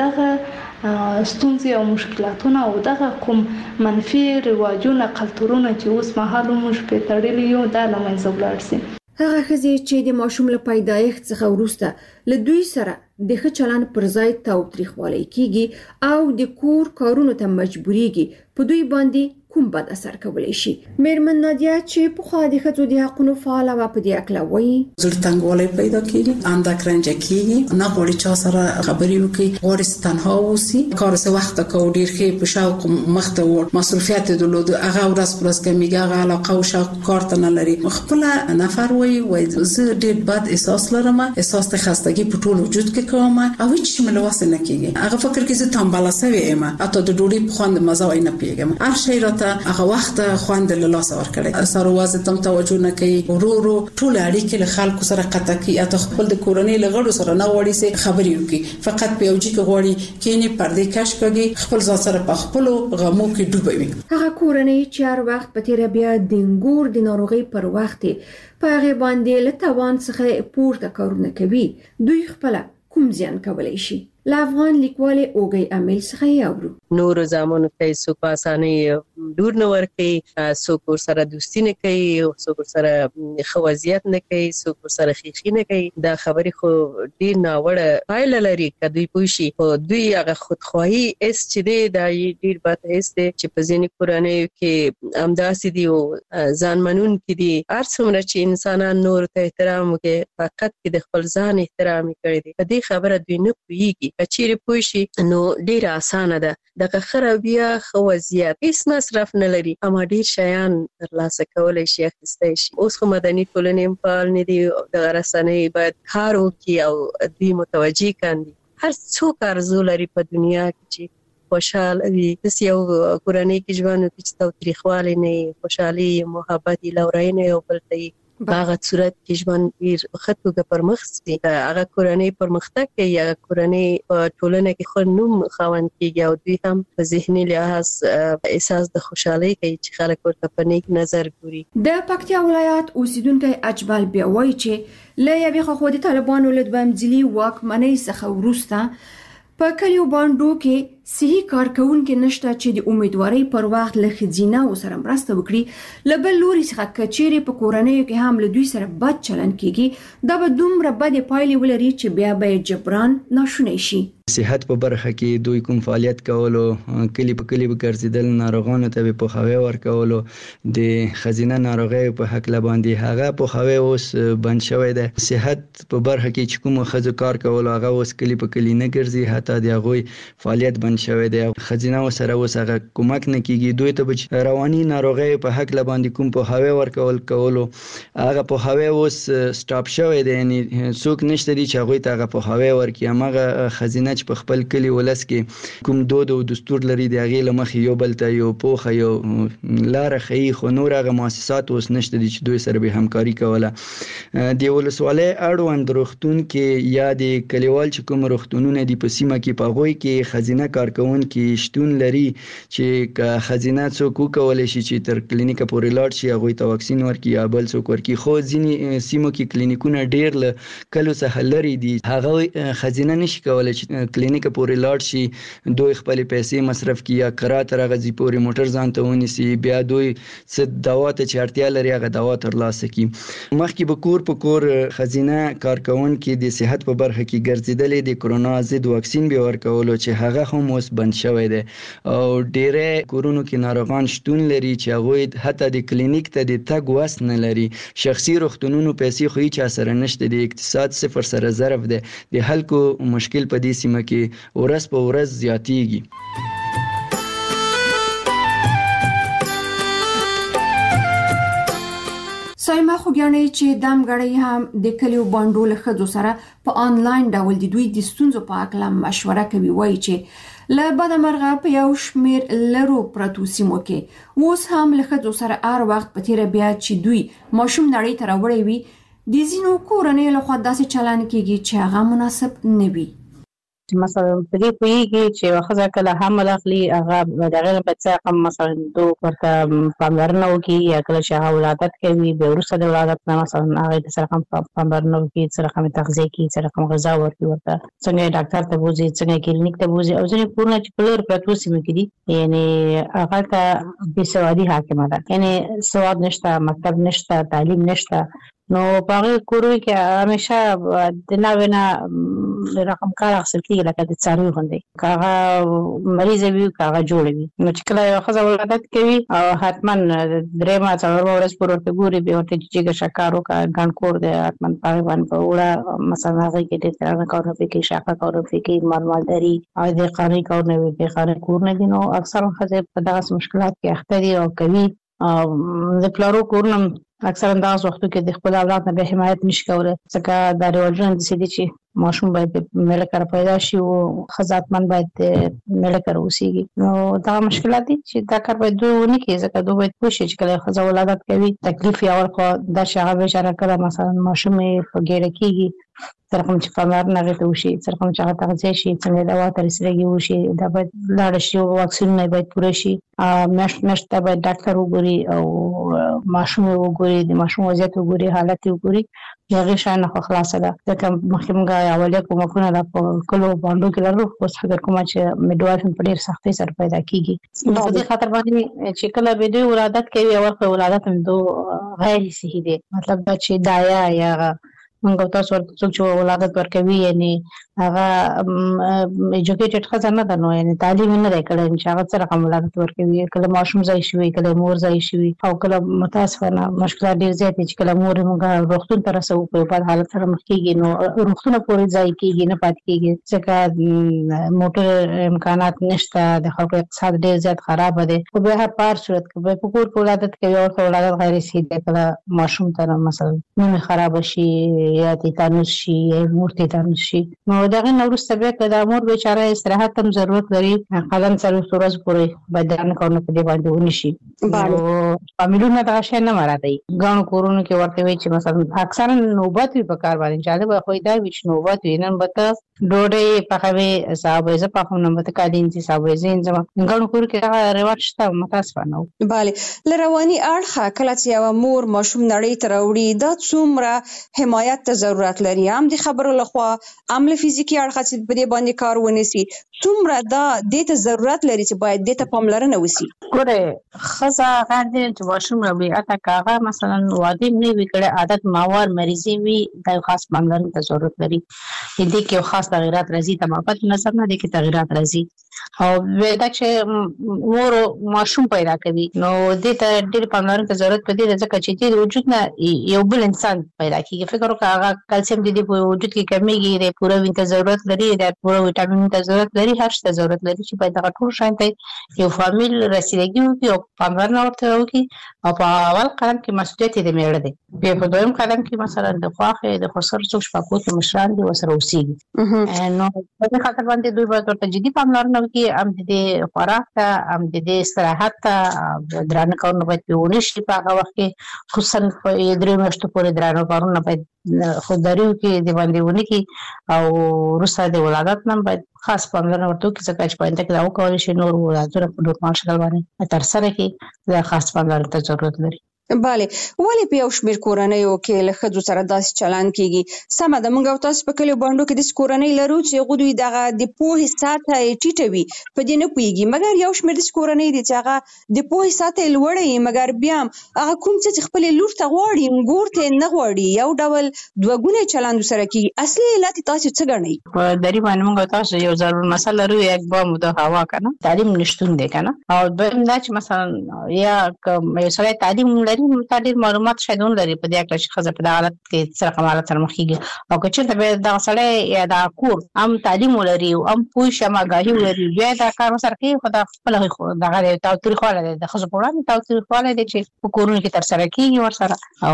دغه ستونزې او مشکلاتونه او دغه کوم منفي رواجونه کلتورونه چې اوس مهال موږ په تړلې یو د لمنځه ولاړ سي هغه ښځې چې د ماشوم له پیدایښت څخه وروسته له دوی سره د ښه چلند پر ځای تاوتریخوالی کیږي او د کور کارونو ته مجبوریږي په دوی باندې کوم بد اثر کولی شي میرمن نادیا چې په خو د ښځو د حقوقو فعاله و په دې اکلا وایي زړه تنګوالی پیدا کیږي اندک رنج کیږي نه غواړي چا سره خبرې وکړي غواړي تنها اوسي کار څه وخت کو ډیر ښه په شوق مخته ور مسؤلیت درلود هغه ورځ پر ورځ کمیږي هغه علاقه او شوق کار ته نه لري خپل نفر وایي وایي زه ډیر بد احساس لرم احساس د خستګي په ټول وجود کې کوم او هیڅ مله واسه نه کیږي هغه فکر کې زه تنبله سوي یم اته د ډوډۍ په خوند مزه وای نه پیګم هر شی راته هغه وخت خوند له لاس ور کړی سره وازه تم توجه نه کوي ورورو ټول اړیکې له خلکو سره قطع کی اته خپل د کورنۍ لغړو سره نه وړي سي خبرې وکي فقط په یوجي کې غوړي کینی پردې کش کوي خپل ځان سره په خپل غمو کې ډوبوي هغه کورنۍ چې هر وخت په تیر بیا د انګور د ناروغي پر وخت په هغه باندې له توان څخه پورته کارونه کوي دوی خپل کوم ځان کولای شي له افغان لیکوال اوګي امیل څخه یاورو. نور زمانو ته څوک په اسانۍ ډور نه ورکي، څوک سره دوستی نه کوي، څوک سره خوازیت نه کوي، څوک سره خېخي نه کوي. دا خبرې خو ډیر ناوړه پایله لري. کدی پوښي خو دوی هغه خودخواهي اس چې دی دا ډیر بد هیڅ دی چې په ځینې کورنیو کې امداسي دي او ځان منون کې دي. هر څومره چې انسانان نور ته احترام وکړي فقط کې د خپل ځان احترام کوي. په دې خبره دوی نه پوهیږي. کچېرې پوښي نو ډیر اسانه ده. دغه خرابیا خوازیت هیڅ مصرف نه لري، اما ډیر شیان ترلاسه کولای شي، اخیستای شي. اوس خو مدني ټولنې په نه دي، د رسنۍ باید کار وکړي او دوی متوجي کاندي. هر څوک ارزو لري په دنیا کې چې خوشاله وي. د یو کورنۍ کې ژوند وکړي چې تاوتریخوالی نه، خوشحالي، محبت، لورینه او بل ته هغه صورت کې ژوند ډیر ښه توګه پرمخ ځي. هغه کورنۍ پرمختګ کوي، هغه کورنۍ په ټولنه کې ښه نوم خاوند کیږي او دوی هم په ذهني لحاظ احساس د خوشحالۍ کوي چې خلک ورته په نیک نظر ګوري. د پکتیا ولایت اوسیدونکو اجبال بیا وایي چې له یوې خوا د طالبانو له دوامدلي واکمنۍ څخه وروسته په کلیو باندو کې صحي کارکونکو نشته چې د امیدوارۍ پر وخت له خزینه او سره مرسته وکړي. له بل لوري څخه کچېرې په کورنیو کې هم له دوی سره بد چلند کیږي. دا به دومره بد پایلې ولري چې بیا به جبران ناشونی شي. صحت په برخه کې دوی کوم فعالیت کولو، کلی په کلی به ګرځیدل، ناروغانو ته به پوهاوی ورکولو، د خزینه ناروغیو په حق لباندې هغه پوهاوی اوس بند شوی دی. صحت په برخه کې چې کوم خزو کار کولو هغه اوس کلی په کلی نه ګرځي، حتی د هغه فعالیت بند شوی دی. خزینه سره اوس هغه کومک نه کیږي. دوی ته رواني ناروغیو په حق لباندې کوم پوهاوی ورکول کولو هغه پوهاوی اوس سټاپ شوی دی. یعنی څوک نشته دي چې هغه ته هغه پوهاوی ورکړي. هغه خزینه چې په خپل کلی ولس کې کوم دود او دستور لري د هغې له مخې یو بل ته یو پوخه یو لاره ښیي، خو نور هغه مؤسسات اوس نشته دي چې دوی سره به همکاري کوله. د ولسوالۍ اړوند روغتون کې یا د کلیوال چې کوم روغتونونه دي په سیمه کې په هغوی کې خزینه کارکونکي شتون لري چې خزینه څوک وکولی شي چې تر کلینیکه پورې لاړ شي، هغوی ته واکسین ورکړي یا بل څوک ورکړي. خو ځینې سیمو کې کلینیکونه ډېر له کلو څخه لرې دي، هغه خزینه نشي کولی چې کلینیک پورې لاړ شي، دوی خپل پیسې مصرف کړي یا کرا تر هغه ځي پورې موټر ځان ته ونیسي، بیا دوی څه دوا ته چې اړتیا لري هغه دوا ترلاسه کړي. مخکې به کور په کور خزینه کارکونکي د صحت په برخه کې ګرځېدلې، د کرونا ضد واکسین به ورکولو چې هغه هم اوس بند شوی دی او ډېری کورونو کې ناروغان شتون لري چې هغوی حتی د کلینیک ته د تګ وس نه لري. شخصي روغتونونو پیسې خو هیچا سره نشته، د اقتصاد صفر سره ضرب دی. د خلکو مشکل په دې سیمه کې ورځ په ورځ زیاتیږي. سایما خوګیانې چې دم غړی هم د کلیو باندو له خځو سره په آنلاین ډول د دوی د ستونزو په اړه مشوره کوي. وایي چې له بده مرغه په یو شمیر لرو پرتو سیمو کې اوس هم له خځو سره هر وخت په تیر بیا چې دوی ماشوم نړۍ ته راوړي وي د ځینو کورنیو له خوا داسې چلند کیږي چې هغه مناسب نه وي. مثلا په دې کوي چې واخذ کله حمل اخلي هغه دغه بچا کوم مثلا دوه ورته پاملرنه وکي یا کله چې هغه ولادت کوي به ورسره د ولادت نه مثلا هغه سره کوم پاملرنه وکي، سره کوم تغذیه کوي، سره کوم غذا ورکوي، ورته څنګه ډاکټر ته بوزي، څنګه کلینیک ته بوزي او ځینې کورونه چې پلور پرتو سیمه کې دي یعنی هغه ته د سوادي حاکمه ده، یعنی سواد نشته، مکتب نشته، تعلیم نشته. نو په کورو کې همیشه د ناوینه رقم کار اخیستل کېږي لکه د څاروي غوندې، هغه مریض وي هغه جوړ وي. نو چې کله یو ښځه ولادت کوي او حتما درېیمه څلورمه ورځ پورې ورته ګوري، بیا ورته جګه شکر وکړه، ګڼ کور دی، حتما په هغې باندې په وړه مثلا هغې کې ډېر ترانه کارونه پرې کوي، شاقه کارونه پرې کوي، مالمالداري او د قانوني کارونه وي، بې قانوني کورونه دي. نو اکثره ښځې په دغسې مشکلات کې اخته دي او کوي. د پلارو کورونه اکثرا دغه وختو کې د خپل اولاد نه به حمایت نشي کولای، ځکه دا رواجونه داسې دي چې ماشوم باید مېړه کره پیدا شي او ښځه حتما باید مېړه کره اوسېږي. نو دغه مشکلات دي چې دا کار باید دوی ونه کړي، ځکه دوی باید پوه شي چې کله ښځه ولادت کوي تکلیف یې اول خو دا چې هغه بېچاره کله مثلا ماشوم یې په ګېډه کېږي، سره کوم چې پاملرنه هغې ته وشي، سره کوم چې هغه تغذیه شي، څنګه دوا ته رسېدګي وشي، دا باید لاړه شي او واکسینونه باید پوره شي. میاشت میاشت ته باید ډاکټر وګوري او ماشوم وګوري د ماشوم وضعیت وګوري حالت وګوري هغه شان خو خلاصه ده ځکه مخکې موږ اولیه کومکونه د کلو باندې کې لرو اوس فکر کوم چې میډوایف په ډیر سختۍ سره پیدا کیږي په دې خاطر باندې چې کله به دوی ولادت کوي او په ولادت هم دو غیر صحیح دي مطلب دا چې دایا یا موږ تاسو ورته چې ولادت ورکوي یعنی هغه ایجوکیټډ خزانه ده نو یعنی تعلیم نه راکړل چې هغه سره کوم ولادت ورکوي کله ماشوم ځای شوی کله مور ځای شوی او کله متاسفانه مشکلات ډیر زیات چې کله مور موږ روغتون ته رسو په په حالت سره مخ کېږي نو روغتون پورې ځای کېږي نه پات کېږي ځکه موټر امکانات نشته د خلکو اقتصاد ډیر زیات خراب دی او به هر پار صورت کې په کور په ولادت کوي او ولادت غیر صحیح ده کله ماشوم ته مثلا نوم خراب شي یا تیتانوس شي یا مور تیتانوس شي نو دغه نورسته بیا که د مور بیچاره استراحت هم ضرورت لري قلم سره ورځ پورې بدن کارونه په دې باندې ونشي نو فامیلونه دا شي نه مرادي ګڼ کورونو کې ورته وي چې مثلا اکثرا نوبت وي په کار باندې جالب خو دا ویش نوبت وي نن بته ډوډۍ پخوي صاحب زه په کوم نمبر ته کالین چې صاحب زین زما ګڼ کور کې دا ریواج شته متاسفانه bale لرواني اړه کله چې یو مور ماشوم نړۍ ته راوړي دا څومره حمایت ته ضرورت لري هم د خبرو لخوا عمل فزیکی اړه چې په دې باندې کار ونیسي څومره دا د ته ضرورت لري چې باید د ته پاملرنه وسی ګوره خزا غاندې چې ماشوم راوړي اته کاغه مثلا واده نه وکړي عادت ماوار مریضي وي د خاص پاملرنه ته ضرورت لري دې کې خاص تغیرات راځي تمامت نظر نه دي کې تغیرات راځي او دا چې مور ماشوم پیدا کوي نو دې ته ډېر پاملرنه ته ضرورت پدې ځکه چې د وجود نه یو بل انسان پیدا کیږي فکر وکړه هغه کلسیم د دې په وجود کې کمیږي د پوره وینې ته ضرورت لري د پوره وټامین ته ضرورت لري هر څه ته ضرورت لري چې پیدا ټول شانته یو فامیل رسیدګي وکړي او پاملرنه ورته وکړي او په اول قدم کې مسؤلیت دې میړه دی بیا په دویم قدم کې مثلا د خواخې د خسر څوک شپږ کې مشران دي وسره اوسېږي نو په دې خاطر باندې دوی به ورته جدي پاملرنه وکړي هم د خوراک ته هم د استراحت ته درانه کارونه باید پیونه شي په هغه وخت کې خصوصا په درې میاشتو پورې درانه کارونه باید خودداریو کې د باندې ونه کې او وروسته د ولادت نه باید خاص پاملرنه ورته وکړي ځکه چې په انده کې دا وکړي شي نور ولادتونه په نورمال شکل باندې تر سره کې د خاص پاملرنه ته ضرورت لري bale ولې په یو شمېر کورنیو کې له ښځو سره داسې چلند کیږي سمه ده موږ او تاسو په کلیو باندې کې د کورنۍ لرو چې غوډوي دغه د پوهې ساته ټیټوي په دې نه پويږي مګر یو شمېر د کورنۍ دي چې هغه د پوهې ساته لوړې مګر بیا هغه کوم چې خپل لور ته غواړي ګور ته نه غواړي یو ډول دوګونه چلند سره کیږي اصلي علت تاسو څه ګڼئ په دری باندې موږ تاسو یو ضرور مسله لرو یک بام د هوا کنه تعلیم نشټون دی کنه او دویم دا چې مثلا یا یو سره تعلیم لري متعدد معلومات شاید لري په دې اړه چې خزه په حالت کې سره کومه سره مخکېږي او که چېرته به دا سړی یا دا کور هم تعلیم ولري او هم پوه شماګاهي ولري بیا دا کار سره کوي خو دا خپل دغه تاوتریخواله دی د خزه په وړاندې تاوتریخواله دی چې په کورونو کې تر سره کېږي ورسره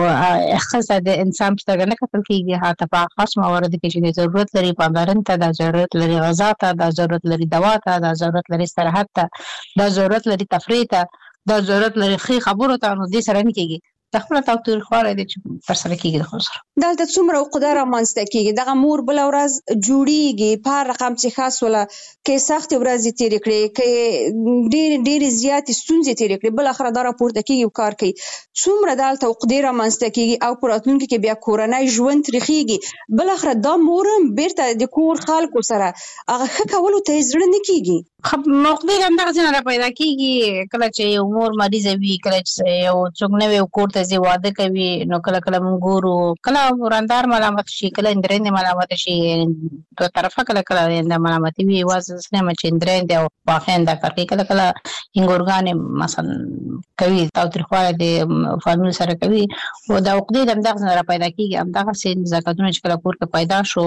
او خزه د انسان په سترګه نه کتل کېږي حتی په خاص موارد کې چې ضرورت لري پاملرنې ته دا ضرورت لري غذا ته دا ضرورت لري دوا ته دا ضرورت لري استراحت ته دا ضرورت لري تفریح ته دا ضرورت لري خې خبرو ته نو دې سره نه کېږي د خپل تاوتریخ خواره دي چې تر سره کېږي د خو سره دلته څومره عقده رامنځته کېږي دغه مور بل ورځ جوړیږي په رقم چې خاص ولا کې سخت ورځ تیر کړي کې ډېر ډېر زیات ستونزې تیر کړي بل اخر دا راپورته کېږي او کار کوي څومره دلته عقده رامنځته کېږي او پراتونکو کې بیا کورنۍ ژوند تریخيږي بل اخر دا مورم بیرته د کور خلکو سره هغه خکولو ته زړه نه کېږي خب موقدي هم دغه څنګه پیدا کیږي کله چې یو مور مریض وي کله چې یو څوک نه وي کور ته ځي واده کوي نو کله کله موږ ګورو کله ورندار ملامت شي کله اندرین ملامت شي دوه طرفه کله کله اند ملامت وي واز سنه چې اندرین دی او واقعا دا کوي کله کله انګورګان مثلا کوي تاوتریخواله د فامیل سره کوي او دا عقدې هم دغه څنګه پیدا کیږي هم دغه سین زکاتونه چې کله کور کې پیدا شو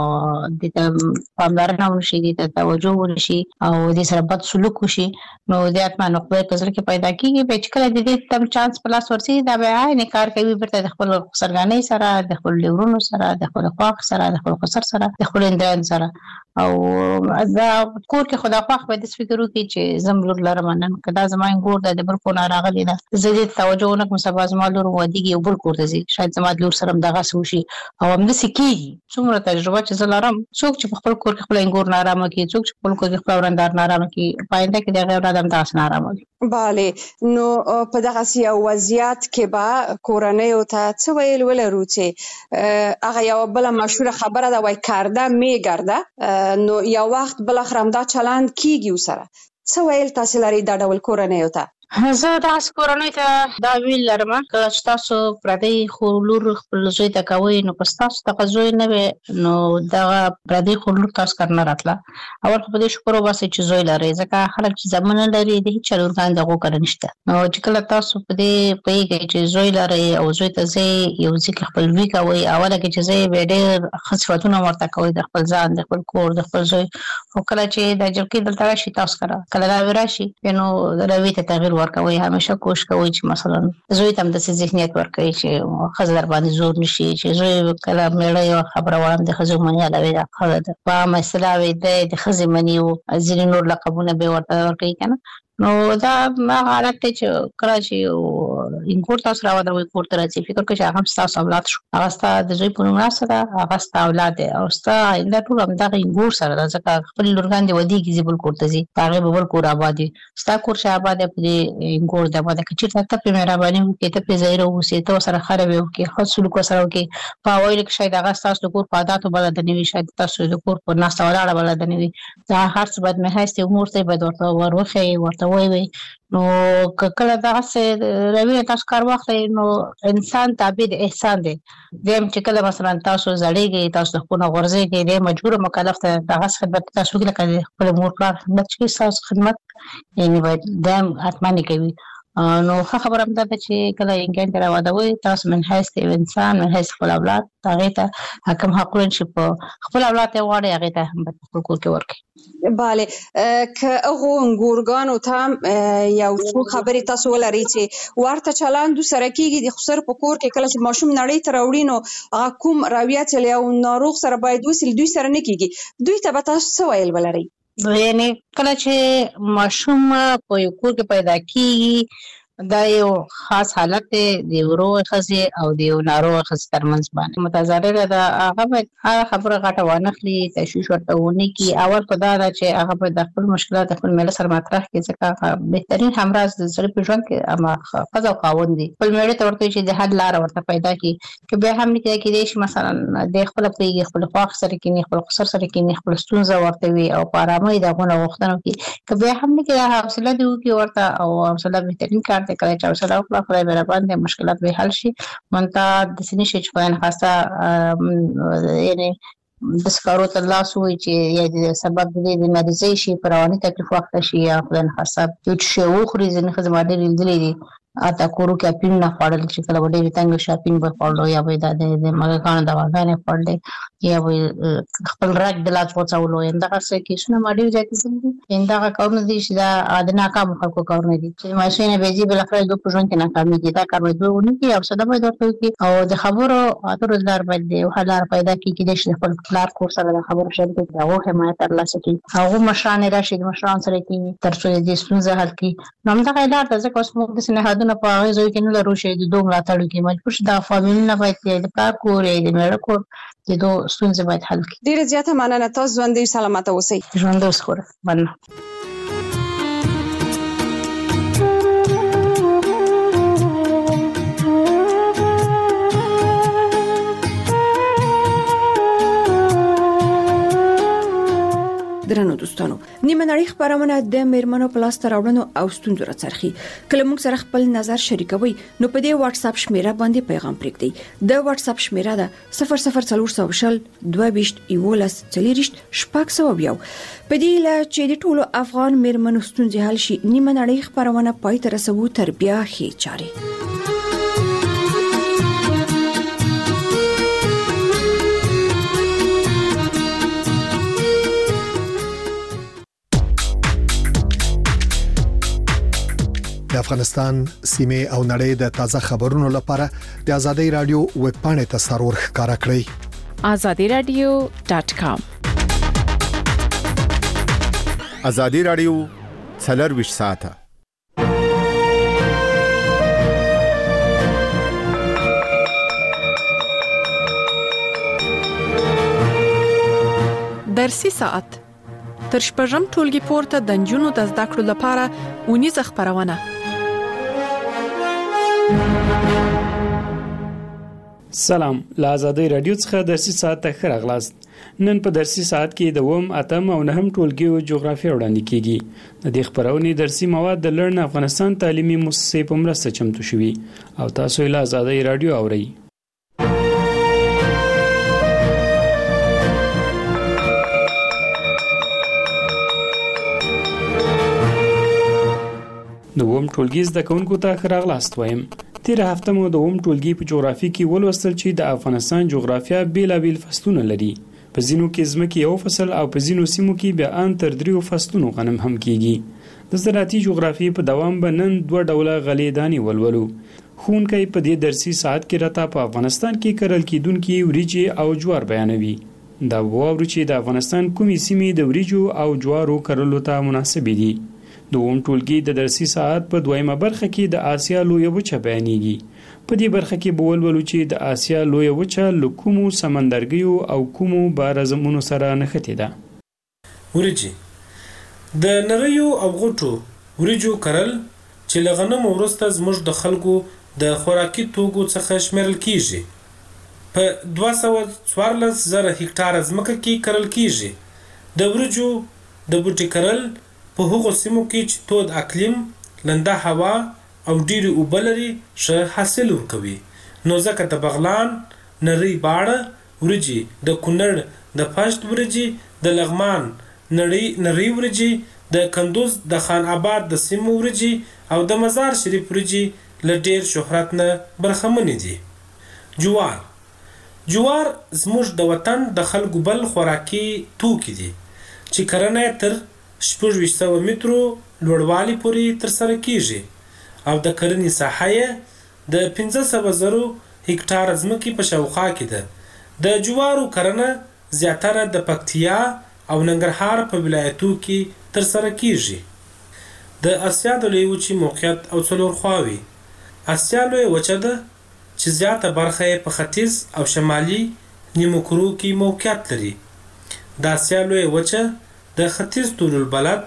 د پاملرنه ونشي د توجه ونشي او د سره بد سلوک وشي نو د اتما نقطه په ځل کې پیدا کیږي په چې کله د دې تم چانس پلاس ورسي دا به عین کار کوي برته د خپل سرګانۍ سره د خپل لیورونو سره د خپل خواخ سره د خپل خسر سره د خپل اندران سره او دا کور کې خدا خواخ به د فکرو کې چې زم لور لرم نن کدا زما ګور د بل کو نه راغلی دا زه د توجه نه کوم سبا زما لور ودیږي او بل کور ته ځي شاید زما لور سره دغه سوشي او هم د سکیږي څومره تجربه چې زه لرم څوک چې خپل کور کې خپل ګور نه آرام کوي څوک چې خپل کور کې خپل ورندار نه آرام کوي پاینده کې دغه آدم تاسو نه آرام کوي. bale نو په دغه سیاسي وضعیت کې به کورنۍ او ته څه ویل ولرو چې هغه یو بل مشهور خبره ده وای کارده میګرده نو یو وخت بل اخرام دا چلند کیږي وسره څه ویل تاسو لري دا ډول کورنۍ او ته زه تاسو کورنۍ ته دا ویل لرم چې تاسو پردي خلور خپل زوی ته کوي نو پس تاسو ته زوی نه وي نو دا پردي خلور تاسو کرنا راتله اول په دې شکر وباسي چې زوی لري ځکه خلک چې زمونه لري د هیڅ لورګان دغه کړ نشته نو چې کله تاسو په دې پیږي چې زوی لري او زوی ته زی یو ځکه خپل وی کوي اوله کې چې زی ډېر خصفتونه ورته کوي د خپل ځان د خپل کور د خپل زوی او کله چې د جلکی دلته راشي تاسو کړه کله دا ورشي نو روي ته تغیر ورکوي همیشه کوشش کوي چې مثلا زوی تم د ذهنیت ورکوي چې خزر در باندې زور نشي چې زوی کله مېړه یو خبره وړاندې د خزو منی علاوه دا خبره په مسله وي د خزې منی او ځینې نور لقبونه به ورته ورکوي کنه نو دا ما حالت ته چې کله چې انګور تاسو راو دا وي کوړه راځي فکر کوي چې هغه تاسو اولاد شو هغه ستاسو د زوی په نوم سره هغه ستاسو اولاد او ستاسو انده ټول هم دا انګور سره دا ځکه خپل لورګان دی ودی کې زبل کوړه زی هغه به بل کور آبادی ستاسو کور شه آباد په انګور د آباد کې چې ته په مهرباني کې ته په زیرو وسې ته سره خراب یو کې خاص سلوک سره کې په وایل کې شاید هغه تاسو کور په عادت بل د نیوي شاید تاسو د کور په ناسته ولاړه بل د نیوي دا هر څه باید مه هسته امور ته باید ورته وروخه ورته وای نو کله دا څه روي تاسو کار وخت نو انسان تابع د احسان دی دیم چې کله مثلا تاسو زړیږي تاسو خپل غرضه کې د مجبور مکلف ته دغه خدمت تاسو کې لکه خپل مور پلار خدمت کې تاسو خدمت یعنی باید دیم اتمنه کوي نو خبره هم ده چې کله انګان تر واده وي تاسو من حیث انسان من حیث خپل اولاد هغه ته حکم حقوق شي په خپل اولاد ته وړي هغه ته هم په کور کې ورکي. bale که هغه ګورګانو ته یو څو خبرې تاسو ولري چې ورته چلند سره کیږي د خسر په کور کې کله چې ماشوم نړۍ ته راوړي نو هغه کوم راویه چې یو ناروغ سره باید وسیل دوی سره نه کیږي دوی ته به تاسو څه ویل ولري یعنی کله چې ماشوم په یو کور کې پیدا کیږي دا یو خاص حالت دی د ورو خزي او د نارو خزي ترمنځ باندې متضرره ده هغه به هغه خبره غټه وانخلي تشویش ورته ونی کی اول په دا چې هغه په د خپل مشکلات خپل مل سره مطرح کې ځکه بهترین همراز د سړي په ژوند کې اما قضا قاون دي خپل مړ ته ورته چې د حل لار ورته پیدا کی چې به هم نه کې دي مثلا د خپل پیږي خپل خواخ سره کې خپل خسر سره کې خپل ستونزه ورته وي او په آرامۍ دغه وختونو کې چې به هم نه کې حوصله دی او ورته او حوصله بهترین کار ته کوي چې حوصله وکړه خدای مهربان دی مشکلات به حل شي مونته د سینې شي چې په خاصه یعنی د سکارو ته لاس وي چې یا د سبب د دې مریضي شي پرواني تکلیف وخت شي یا خدای خاصه چې شی وخوري ځنه خدمات لري دي اته کورو کې اپین نه خړل چې کله وړي وتنګ شاپینګ به خړلو یا به د د مګکان د واغانه خړل یا به خپل راک د لاس وڅولو انده څه کې شنو ماډي ځکه چې انده کارونه دي چې دا ادنا کار خلکو کارونه دي چې ماشینه به جی بل خپل د پروژن کې ناکامي دي دا کار به ونه کې او صدا به درته کې او د خبرو اتر دار باندې او حلار پیدا کې چې خپل پلار کور سره د خبرو شریک دي او حمایت ترلاسه کوي هغه مشران راشي مشران سره کې تر څو دې ستونزه حل کړي نو موږ دا لار ځکه اوس موږ د سنه نه په هغه ځای کې نه لرو چې د دوه ملاتړ کې مجبور شي دا فامیل نه باید د کار کورې د مېړه کور د دوه ستونزې باید حل کړي. ډیره زیاته مننه تاسو ژوندۍ سلامت اوسئ. ژوند اوس خور مننه. درنو دوستانو نیمه نړۍ خبرونه د میرمنو پلاستر راوړنو او ستونزو راڅرخي کله موږ سره خپل نظر شریکوي نو په دې واتس اپ شمیره باندې پیغام پرېږدئ د واتس اپ شمیره ده صفر صفر څلور سوه شل دوه ویشت یولس څلوېښت شپږ سوه یو په دې لا چې د ټولو افغان میرمنو ستونزې حل شي نیمه نړۍ خبرونه پای ته رسوو تر بیا ښې چارې. د د افغانستان سیمه او نړۍ د تازه خبرونو لپاره د ازادي رادیو ویب پاڼې ته سرور ښکارا کړئ azadi radio dot com. ازادي رادیو څلور ساعته درسي ساعت تر شپږم ټولګي پورته د نجونو د زده کړو لپاره ونیزه خبرونه. سلام، له آزادۍ رادیو څخه درسي ساعت ته ښه راغلاست. نن په درسي ساعت کې د اووم، اتم او نهم ټولګیو جغرافیه وړاندې کیږي. د دې خبرونې درسي مواد د لړن افغانستان تعلیمي مؤسسې په مرسته چمتو شوي او تاسو یې له آزادۍ رادیو اورئ. د اووم ټولګي زده کوونکو ته ښه راغلاست وایم. تیره هفته مو د اووم ټولګي په جغرافي کې ولوستل چې د افغانستان جغرافیه بیلابیل فصلونه لري. په ځینو کې ځمکې یو فصل او په ځینو سیمو کې بیا ان تر دریو فصلونو غنم هم کیږي. د زراعتي جغرافي په دوام به نن دوه ډوله غلې دانې ولولو. ښوونکی په دې درسي ساعت کې راته په افغانستان کې کرل کیدونکي وریجې او جوار بیانوي. دا واورو چې د افغانستان کومې سیمې د وریجو او جوارو کرلو ته مناسبې دي. د اووم ټولګي د درسي ساعت په دویمه برخه کې د آسیا لویه وچه بیانېږي. په دې برخه کې به ولولو چې د آسیا لویه وچه له کومو سمندرګیو او کومو بارزمونو سره نښتې ده. وریجې د نریو او غټو وریجو کرل چې له غنمو وروسته زموږ د خلکو د خوراکي توکو څخه شمیرل کیږي. په دوه سوه څوارلس زره هکټاره ځمکه کې کرل کیږي. د وریجو د بوټي کرل په هغو سیمو کې چې تود اقلیم، لنده هوا او ډیرې اوبه لري ښه حاصل ورکوي. نو ځکه د بغلان، نری باړه وریجې، د کونړ د پشت وریجې، د لغمان نری نری وریجې، د کندوز د خان آباد د سیمو وریجې او د مزار شریف وریجې له ډیر شهرت نه برخمنې دي. جوار جوار زموږ د وطن د خلکو بل خوراکي توکي دي چې کرنه تر شپږ ویشت سوه مترو لوړوالي پورې ترسره کیږي او د کرنې ساحه یې د پنځه سوه زرو هکټاره ځمکې په شاوخوا کې ده. د جوارو کرنه زیاتره د پکتیا او ننګرهار په ولایتو کې ترسره کیږي. د اسیا د لویې وچې موقعیت او څلور خواوې. اسیا لویه وچه ده چې زیاته برخه یې په ختیځ او شمالي نیمو کرو کې موقعیت لري. د اسیا لویه وچه د ختیځ طول البلد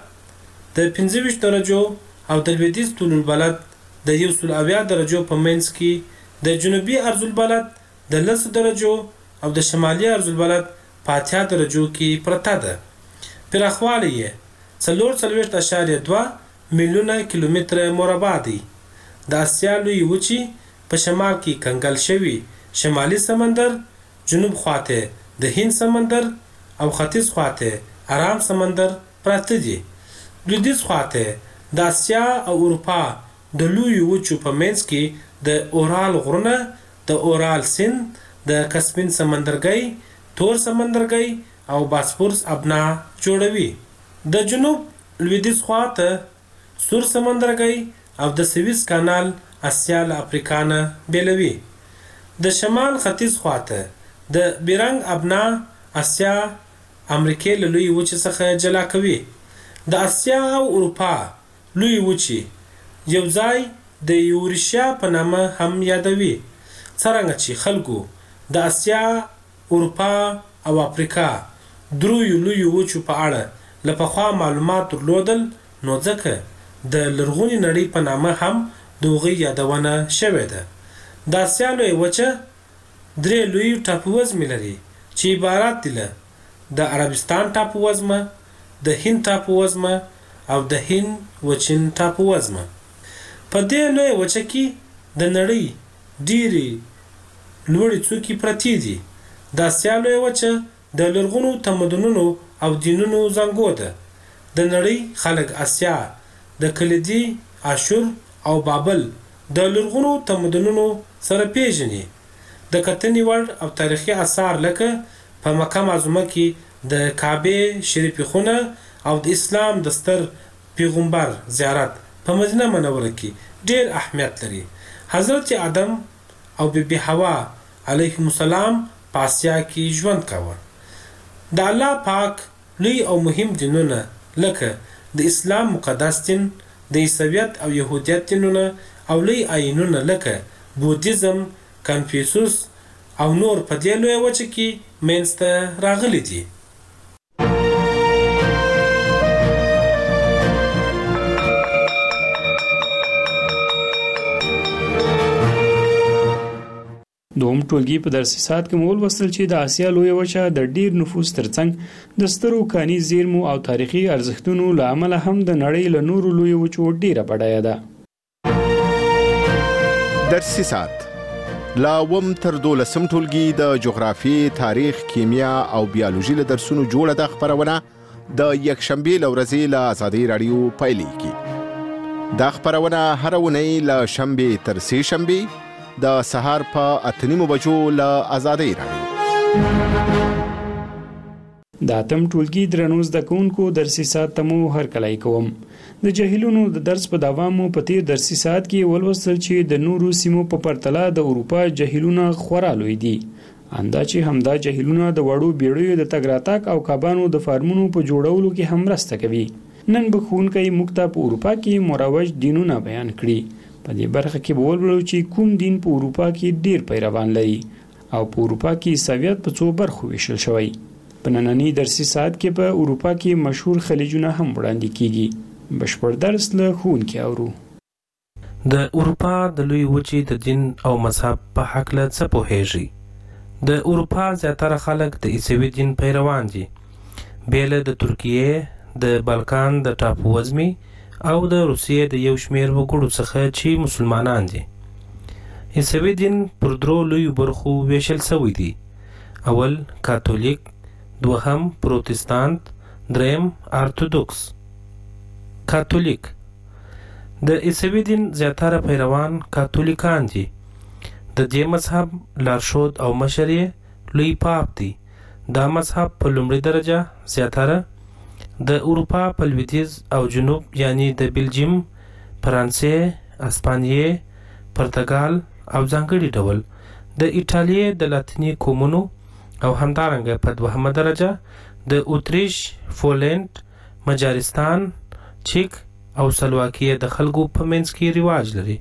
د پنځه ویشت درجو او د لویدیځ طول البلد د یو سل اویا درجو په منځ کې، د جنوبي عرض البلد د لسو درجو او د شمالي عرض البلد په اتیا درجو کې پرته ده. پراخوالی یې څلور څلوېښت اعشاریه دوه میلیونه کیلومتره مربع دی. د اسیا لویې وچې په شمال کې کنګل شوي شمالي سمندر، جنوب خواته د هند سمندر او ختیځ خواته آرام سمندر پراته دي. لویدیځ خواته د اسیا او اروپا د لویو وچو په منځ کې د اورال غرونه، د اورال سیند، د کسپین سمندرګي، تور سمندرګي او باسفورس ابنا جوړوي. د جنوب لویدیځ خواته سور سمندرګي او د سویس کانال اسیا له افریقا نه بیلوي. د شمال ختیځ خواته د بیرنګ ابنا اسیا امریکې له لویې وچې څخه جلا کوي. د اسیا او اروپا لویې وچې یو ځای د یوریشیا په نامه هم یادوي. څرنګه چې خلکو د اسیا، اروپا او افریقا دریو لویو وچو په اړه له پخوا معلومات درلودل، نو ځکه د لرغونې نړۍ په نامه هم د هغوی یادونه شوې ده. د اسیا لویه وچه درې لوی ټاپووزمې لري چې عبارت دي له د عربستان ټاپووزمه، د هند ټاپووزمه او د هند وچین ټاپووزمه. په دې لویه وچه کې د نړۍ ډېرې لوړې څوکې پرتې دي. د اسیا لویه وچه د لرغونو تمدنونو او دینونو زانګو ده. د نړۍ خلک اسیا د کلیدي، اشور او بابل د لرغونو تمدنونو سره پیژني. د کتنې وړ او تاریخي آثار لکه په مکه معظمه کې د کعبه شریفې خونه او د اسلام د ستر پیغمبر زیارت په مدینه منوره کې ډېر اهمیت لري. حضرت آدم او بیبي حوا علیهم السلام په آسیا کې ژوند کاوه. د الله پاک لوی او مهم دینونه لکه د اسلام مقدس دین، د عیسویت او یهودیت دینونه او لوی آیینونه لکه بودیزم، کنفیوسوس او نور په دې لویه وچه کې منځته راغلي دي. دوم ټولګي په درسي ساعت کې مول وصل چې د آسیا لویه وچه د ډیر نفوس ترڅنګ د سترو کاني زیرمو او تاریخي ارزښتونو له امله هم د نړۍ له نورو لویو وچو ډیره بډایه ده. درسي ساعت لا وم تر دولسم ټولګي د جغرافیې، تاریخ، کیمیا او بیولوژي له درسونو جوړه ده خبرونه د یکشنبې له ورځې له آزادۍ راډیو پیلېږي. دا خبرونه هره اونۍ له شنبې تر سې شنبې د سهار په اته نیمو بجو له آزادۍ راډیو. د اتم ټولګي درنو زده کوونکو درسي ساعت ته مو هرکلی کوم. د جهیلونو د درس په دوام په تیر درسي ساعت کې ولوستل چې د نورو سیمو په پرتله د اروپا جهیلونه خورا لوی دي. اندا چې همدا جهیلونه د وړو بیړیو د تګ راتګ او کبانو د فارمونو په جوړولو کې هم مرسته کوي. نن به ښوونکی موږ ته په اروپا کې مروج دینونه بیان کړي. په دې برخه کې به ولولو چې کوم دین په اروپا کې ډیر پیروان لري او په اروپا کې عیسویت په څو برخو ویشل شوی. په نننۍ درسي ساعت کې په اروپا کې مشهور خلیجونه هم وړاندې کیږي. بشپړ درس له ښوونکي اورو. د اروپا د لوی وچې د دین او مذهب په هکله څه پوهیږي؟ د اروپا زیاتره خلک د عیسوي دین پیروان دي، بیله د ترکیې، د بالکان د ټاپووزمې او د روسیې د یو شمیر وګړو څخه چې مسلمانان دي. عیسوي دین پر درو لویو برخو ویشل شوی دی. اول کاتولیک، دوهم پروتستانت، دریم ارتودوکس. کاتولیک د عیسوي دین زیاتره پیروان کاتولیکان دي. د دې مذهب لارښود او مشر یې لوی پاپ دی. دا مذهب په لومړي درجه زیاتره د اروپا په لویدیځ او جنوب یعنی د بلجیم، فرانسې، اسپانیې، پرتګال او ځانګړي ډول د ایټالیې د لاتیني قومونو او همدارنګه په دوهمه درجه د اتریش، پولند، مجارستان، چیک او سلواکیې د خلکو په منځ کې رواج لري.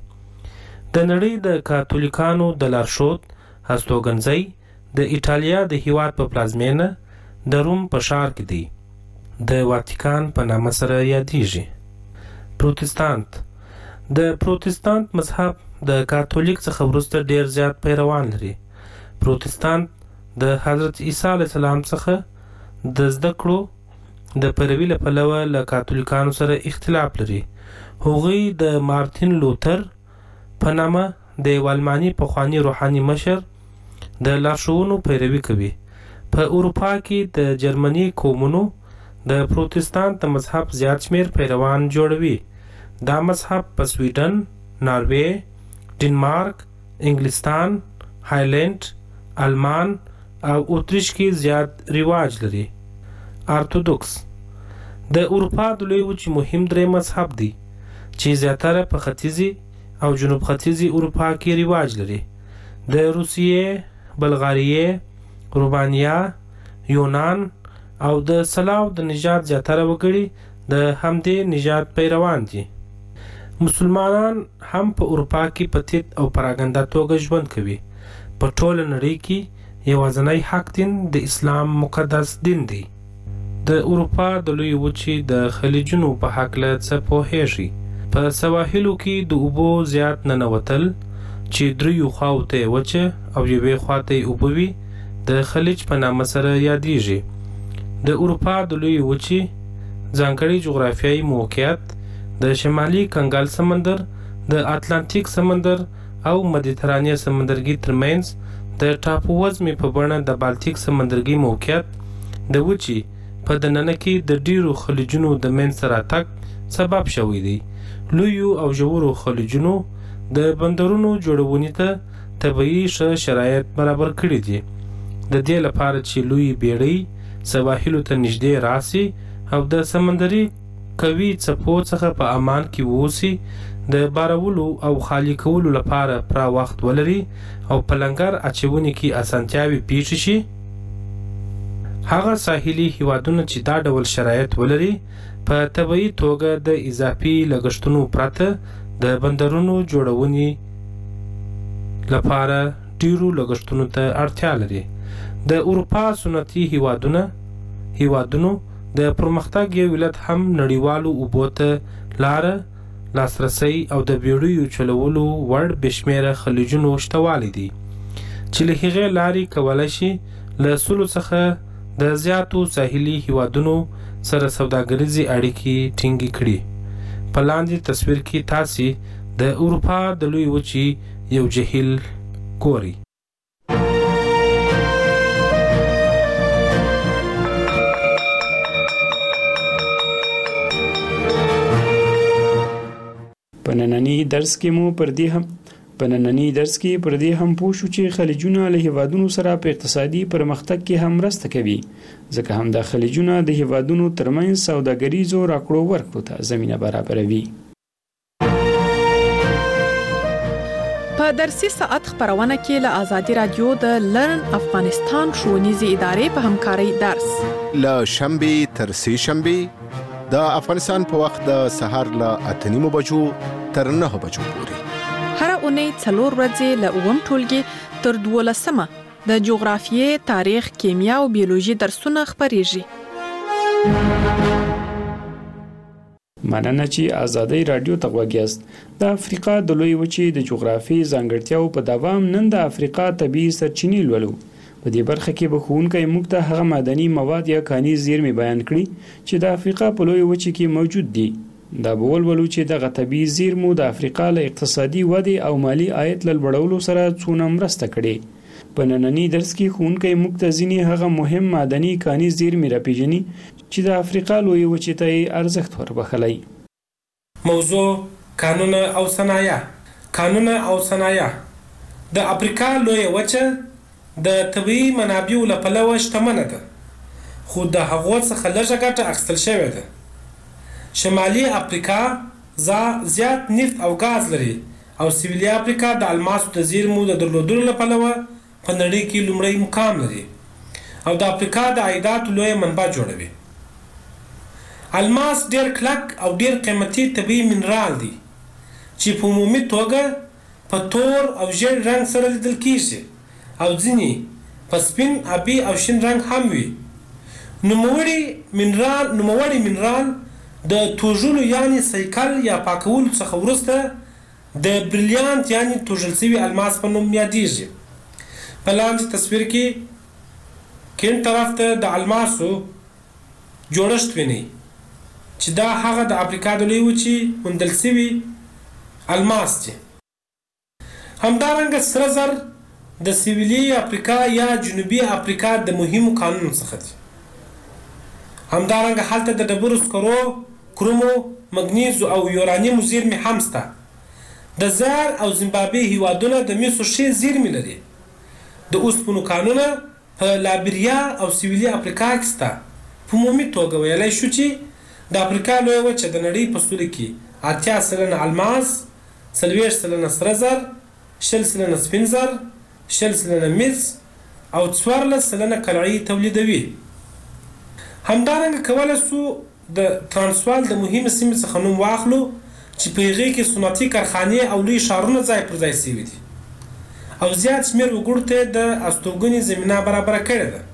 د نړۍ د کاتولیکانو د لارښود هستوګنځی د ایټالیا د هیواد په پلازمینه د روم په ښار کې دی. د واتیکان په نامه سره یادیږي. پروتستانت د پروتستانت مذهب د کاتولیک څخه وروسته ډیر زیات پیروان لري. پروتستانت د حضرت عیسی علیه السلام څخه د زده کړو د پیروي له پلوه له کاتولیکانو سره اختلاف لري. هغوی د مارتین لوتر په نامه د یو الماني پخواني روحاني مشر د لارښوونو پیروي کوي. په اروپا کې د جرمني قومونو د پروتستانت د مذهب زیات شمیر پیروان جوړوي. دا مذهب په سویډن، ناروې، ډنمارک، انګلستان، هایلند، آلمان او اتریش کې زیات رواج لري. ارتودوکس د اروپا د لوی وچې مهم درې مذهب دی چې زیاتره په ختیځي او جنوب ختیځي اروپا کې رواج لري. د روسیې، بلغاریې، رومانیا، یونان او د سلاو د نژاد زیاتره وګړي د همدې نژاد پیروان دي. مسلمانان هم په اروپا کې په تیت او پراګنده توګه ژوند کوي. په ټوله نړۍ کې یوازینی حق دین د اسلام مقدس دین دی. د اروپا د لوی وچې د خلیجونو په هکله څه پوهیږي؟ په سواحلو کې د اوبو زیات ننوتل چې دریو خواو ته وچه او یوې خوا ته اوبه وي د خلیج په نامه سره یادیږي. د اروپا د لوی وچې ځانګړی جغرافیایي موقعیت د شمالي کنګل سمندر، د اتلانتیک سمندر او مدیترانې سمندرګي ترمنځ د ټاپووزمې په بڼه د بالتیک سمندرګي موقعیت د وچې په دننه کې د ډیرو خلیجونو د منځته راتګ سبب شوی دی. لویو او ژورو خلیجونو د بندرونو جوړونې ته طبیعي ښه شرایط برابر کړي دي. د دې لپاره چې لوی بیړۍ سواحلو ته نږدې راسي او د سمندري قوي څپو څخه په امان کې ووسی د بارولو او خالی کولو لپاره پوره وخت ولري او په لنګر اچونې کې اسانتیاوي پیښ شي. هغه ساحلي هیوادونه چې دا ډول شرایط ولري په طبیعي توګه د اضافي لګښتونو پرته د بندرونو جوړونې لپاره ډیرو لګښتونو ته اړتیا لري. د اروپا صنعتي هیوادونه هیوادونو د پرمختګ یو ولایت هم نړیوالو اوبو ته لاره لاسرسي او د بیړیو چلولو وړ بشمیره خلیجونو شتوالی دي چې له هغې لارې کولی شي له سلو څخه د زیاتو ساحلي هیوادونو سره سوداګریزي اړیکې ټینګې کړي. په لاندې تصویر کې تاسې د اروپا د لوی وچې یو جهیل ګورئ. په ننني درس کې مو پر دې هم په ننني درس کې پر دې هم پوه شو چې خلیجونه له هیوادونو سره په اقتصادي پرمختګ کې هم مرسته کوي، ځکه هم د خلیجونه د هیوادونو ترمنځ سوداګریزو راکړو ورکړو ته زمینه برابروي. په درسي ساعت خبرونه کې له آزادي رادیو د لرن افغانستان ښوونیزې ادارې په همکارۍ درس له شنبې تر سې شنبې د افغانستان په وخت د سهار له اته نیمو بجو تر نهه بجو پورې. هر اونۍ څلور ورځې له اووم ټولګي تر دولسمه د جغرافیې، تاریخ، کیمیا او بیولوژي درسونه خپریږي. مننه چې آزادۍ رادیو ته غوږ یاست. د افریقا د لوی وچې د جغرافیې ځانګړتیاو په دوام نن د افریقا طبیعي سرچینې لولو. په دې برخه کې به ښوونکی موږ ته هغه معدني مواد یا کاني زیرمې بیان کړي چې د افریقا په لوی وچې کې موجود دي. دا به ولولو چې دغه طبیعي زیرمو د افریقا له اقتصادي ودې او مالي عاید له لوړولو سره څونه مرسته کړې. په ننني درس کې ښوونکی موږ ته ځینې هغه مهم معدني کاني زیرمې راپېژني چې د افریقا لوی وچې ته یې ارزښت وربخلی. موضوع کانونه او صنایع. کانونه او صنایع د افریقا لوی وچه د طبیعي منابعو له پلوه شتمنه ده، خو د هغو څخه لږه ګټه اخیستل شوې ده. شمالي افریقا زیات نفت او غاز لري او سویلي افریقا د الماسو د زیرمو د درلودلو له پلوه په نړۍ کې لومړی مقام لري او د افریقا د عایداتو لویه منبع جوړوي. الماس ډیر کلک او ډیر قیمتي طبیعي منرال دی چې په عمومي توګه په تور او ژیړ رنګ سره لیدل کیږي او ځینې په سپین، آبي او شین رنګ هم وي. نوموړی منرال نوموړی منرال د توژلو یعنی سایکل یا پاکولو څخه وروسته د بریلیانت یعنی توژل شوي الماس په نوم یادیږي. په لاندې تصویر کې کیڼ طرف ته د الماسو جوړښت وینئ چې دا هغه د افریقا د لوی وچې موندل شوي الماس دي. همدارنګه سره زر د سویلي افریقا یا جنوبي افریقا د مهمو کانونو څخه دي. همدارنګه هلته د ډبرو سکرو، کرومو، مګنیزو او یورانیمو زیرمې هم شته. د زار او زیمبابوې هیوادونه د مسو ښې زیرمې لري. د اوسپنو کانونه په لایبریا او سویلي افریقا کې شته. په عمومي توګه ویلی شو چې د افریقا لویه وچه د نړۍ په سطحه کې اتیا سلنه الماس، څلوېښت سلنه سره زر، شل سلنه سپین زر، شل سلنه مس او څوارلس سلنه قلعې تولیدوي. همدارنګه کولی شو د ترانسوال د مهمې سیمې څخه نوم واخلو چې په هغې کې صنعتي کارخانې او لوی ښارونه ځای پر ځای شوي دي او زیات شمېر وګړو ته د استوګنې زمینه برابره کړې ده.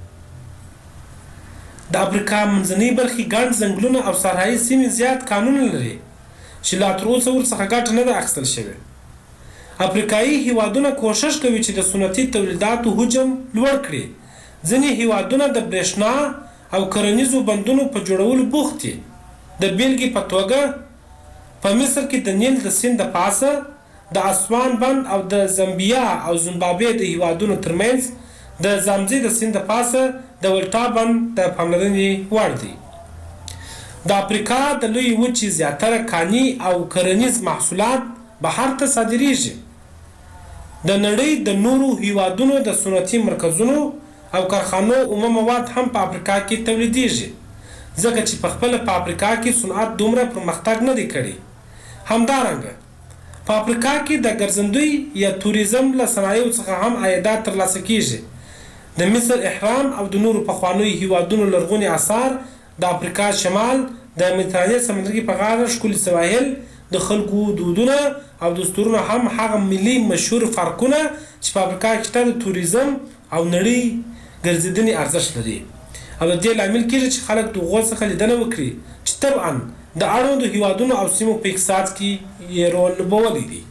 د افریقا منځنۍ برخې ګڼ ځنګلونه او صحرایي سیمې زیات کانونه لري چې لا تر اوسه ورڅخه ګټه نه ده اخیستل شوې. افریقایي هیوادونه کوښښ کوي چې د صنعتي تولیداتو حجم لوړ کړي. ځینې هیوادونه د برېښنا او کرنیزو بندونو په جوړولو بوخت دي. د بیلګې په توګه په مصر کې د نیل د سیند د پاسه د اسوان بند او د زامبیا او زیمبابوې د هیوادونو ترمنځ د زامزي د سیند د پاسه د ولټا بند د پاملرنې وړ دی. د افریقا د لوی وچې زیاتره کاني او کرنیز محصولات بهر ته صادریږي. د نړۍ د نورو هیوادونو د صنعتي مرکزونو او کارخانو اومه مواد هم په افریقا کې تولیدیږي. ځکه چې په خپل په افریقا کې صنعت دومره پرمختګ نه دی کړی. همدارنګه په افریقا کې د ګرځندوی یا توریزم له صنایعو څخه هم عایدات ترلاسه کیږي. د مصر احرام او د نورو پخوانیو هیوادونو لرغوني آثار، د افریقا شمال، د مدیترانې سمندرګي په غاړه ښکلي سواحل، د خلکو دودونه او دستورونه هم هغه ملي مشهور فرقونه چې په افریقا کې شته د توریزم او نړۍ ګرځېدنې ارزښت لري. او د دې لامل کېږي چې خلک د هغو څخه لیدنه وکړي چې طبعا د اړوندو هیوادونو او سیمو په اقتصاد کې یې رول لوبولی دی.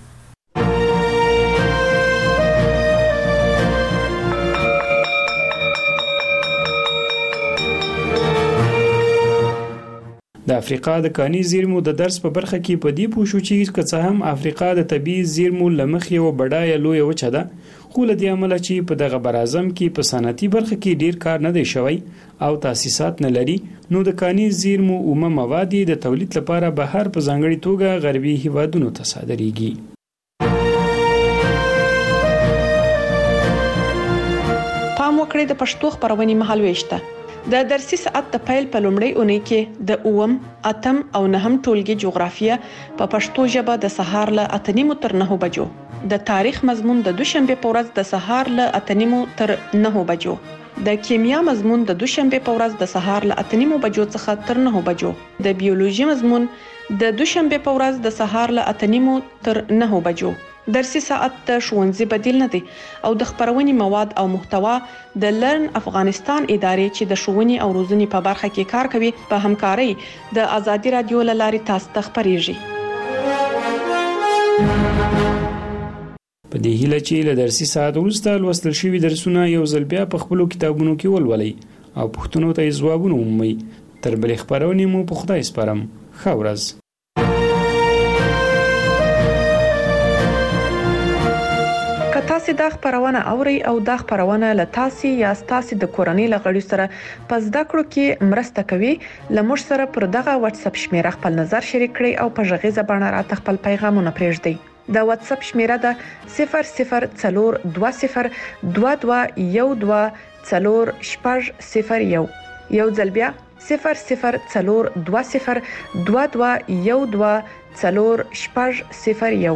د افریقا د کاني زیرمو د درس په برخه کې په دې پوه شو چې که څه هم افریقا د طبیعي زیرمو له مخې یوه بډایه لویه وچه ده، خو له دې امله چې په دغه براعظم کې په صنعتي برخه کې ډیر کار نه دی شوی او تاسیسات نه لري، نو د کاني زیرمو اومه مواد د تولید لپاره بهر په ځانګړې توګه غربي هیوادونو ته صادریږي. پام وکړئ د پښتو خبرونې مهالويش ته. د درسي ساعت د پیل په لومړۍ اونۍ کې د اوم، اتم او نهم ټولګي جغرافیه په پښتو ژبه د سهار له اته نیمو تر نهو بجو، د تاریخ مضمون د دوشنبه په ورځ د سهار له اته نیمو تر نهو بجو، د کیمیا مضمون د دوشنبه په ورځ د سهار له اته نیمو بجو څخه تر نهو بجو، د بیولوژي مضمون د دوشنبه په ورځ د سهار له اته نیمو تر نهو بجو. درسي ساعت د ښوونځي بدیل نه دی او د خبرونې مواد او محتوا د لرن افغانستان ادارې چې د ښوونې او روزنې په برخه کې کار کوي په همکارۍ د ازادي رادیو له لارې تاسو ته خبرېږي. په دې هیله چې له درسي ساعت وروسته لوستل شوي درسونه یو ځل بیا په خپلو کتابونو کې ولولئ او پوښتنو ته یې ځوابونه ومومئ. تر بلې خپرونې مو په خدای سپارم. ښه ورځ. که تاسو دا خبرونه اورئ او دا خبرونه له تاسو یا تاسو د کورنۍ لغړي سره په زده کړو کې مرسته کوي، لمر سره پر دغه واتس اپ شمیره خپل نظر شریک کړئ او په ژغیزه باندې راته خپل پیغامونه پرېږدئ. د واتس اپ شمیره ده صفر صفر څلور دوه صفر دوه دوه یو دوه څلور شپږ صفر یو. یو ځل بیا صفر صفر څلور دوه صفر دوه دوه یو دوه څلور شپږ صفر یو.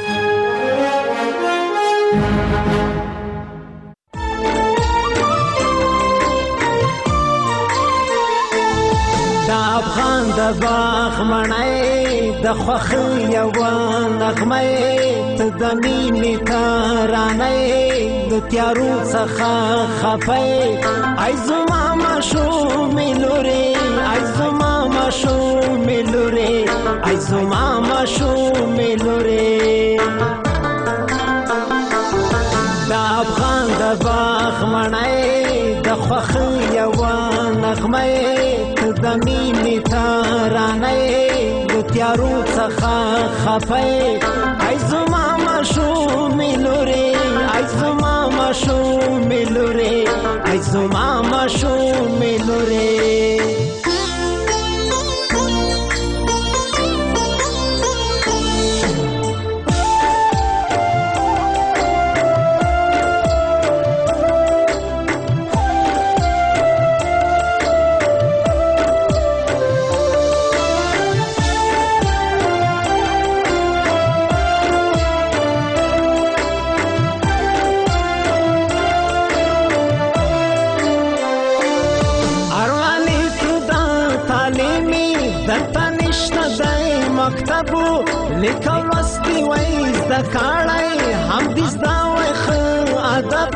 دا افغان د باغ مړی د خوښۍ یوه نغمه ته د مینې ترانې د تیارو څخه خفه ای زما ماشومې لورې ای زما ماشومې لورې ای زما ماشومې لورې. دا افغان د باغ مړی د خوښۍ یوه نغمه ته د مینې ترانې د تیارو څخه خفه ای زما ماشومې لورې ای زما ماشومې لورې ای زما ماشومې لورې. لیکل لوستي وای زده کړئ هم دې زده وای ښه ادب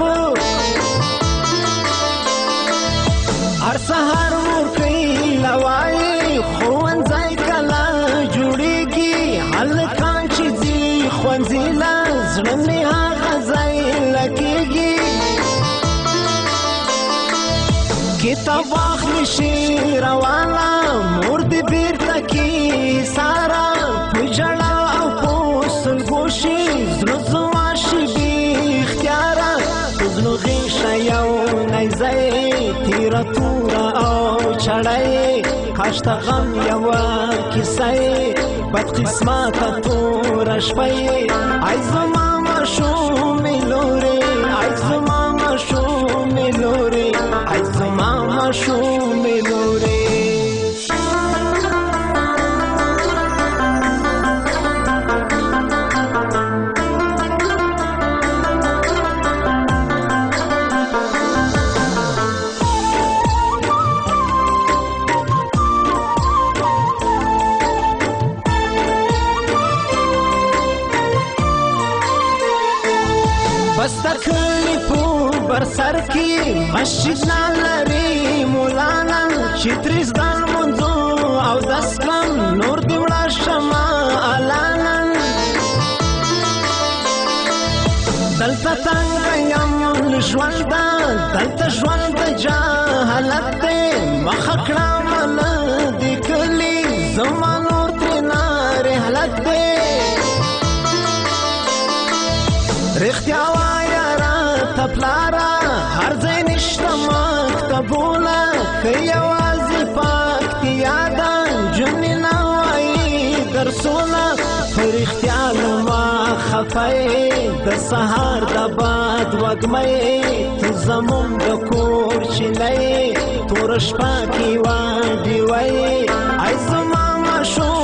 هر سهار ورکوي لوایي ښوونځی کله جوړېږي هلکان چې ځي ښوونځي له زړه مې هغه ځای لګېږي کتاب واخلي شي روانه مور دې بیرته کي ساره ژړا او پوسل ګوشي زړه زما شي بې اختیاره زړه غیشه یو نیزه تیره توره او چړی کاش ته غم یوه کیسه بد قسمته توره شپه ای زما ماشومې لورې ای زما ماشومې لورې ای زما ماشومې لورې. بس د کلی په بر سر کې مسجد نه لري مولانا چې تریس ګان منځو او دس کم نور دی وړه شمه الانا دلته څنګه یم ژوند دلته ژوند د جهالت دی مخه کړه منه د کلي زما نور ترېنه رحلت دی رښتیا وایه راته پلاره هر ځای نشته مکتبونه که یوازې پکتیا ده نجونې نه وایي درسونه په رښتیا لما خفه یې د سهار د باد وږمه یې ته زموږ د کور چیله یې توره شپه کې یوه ډیوه یې ای زما ماشوم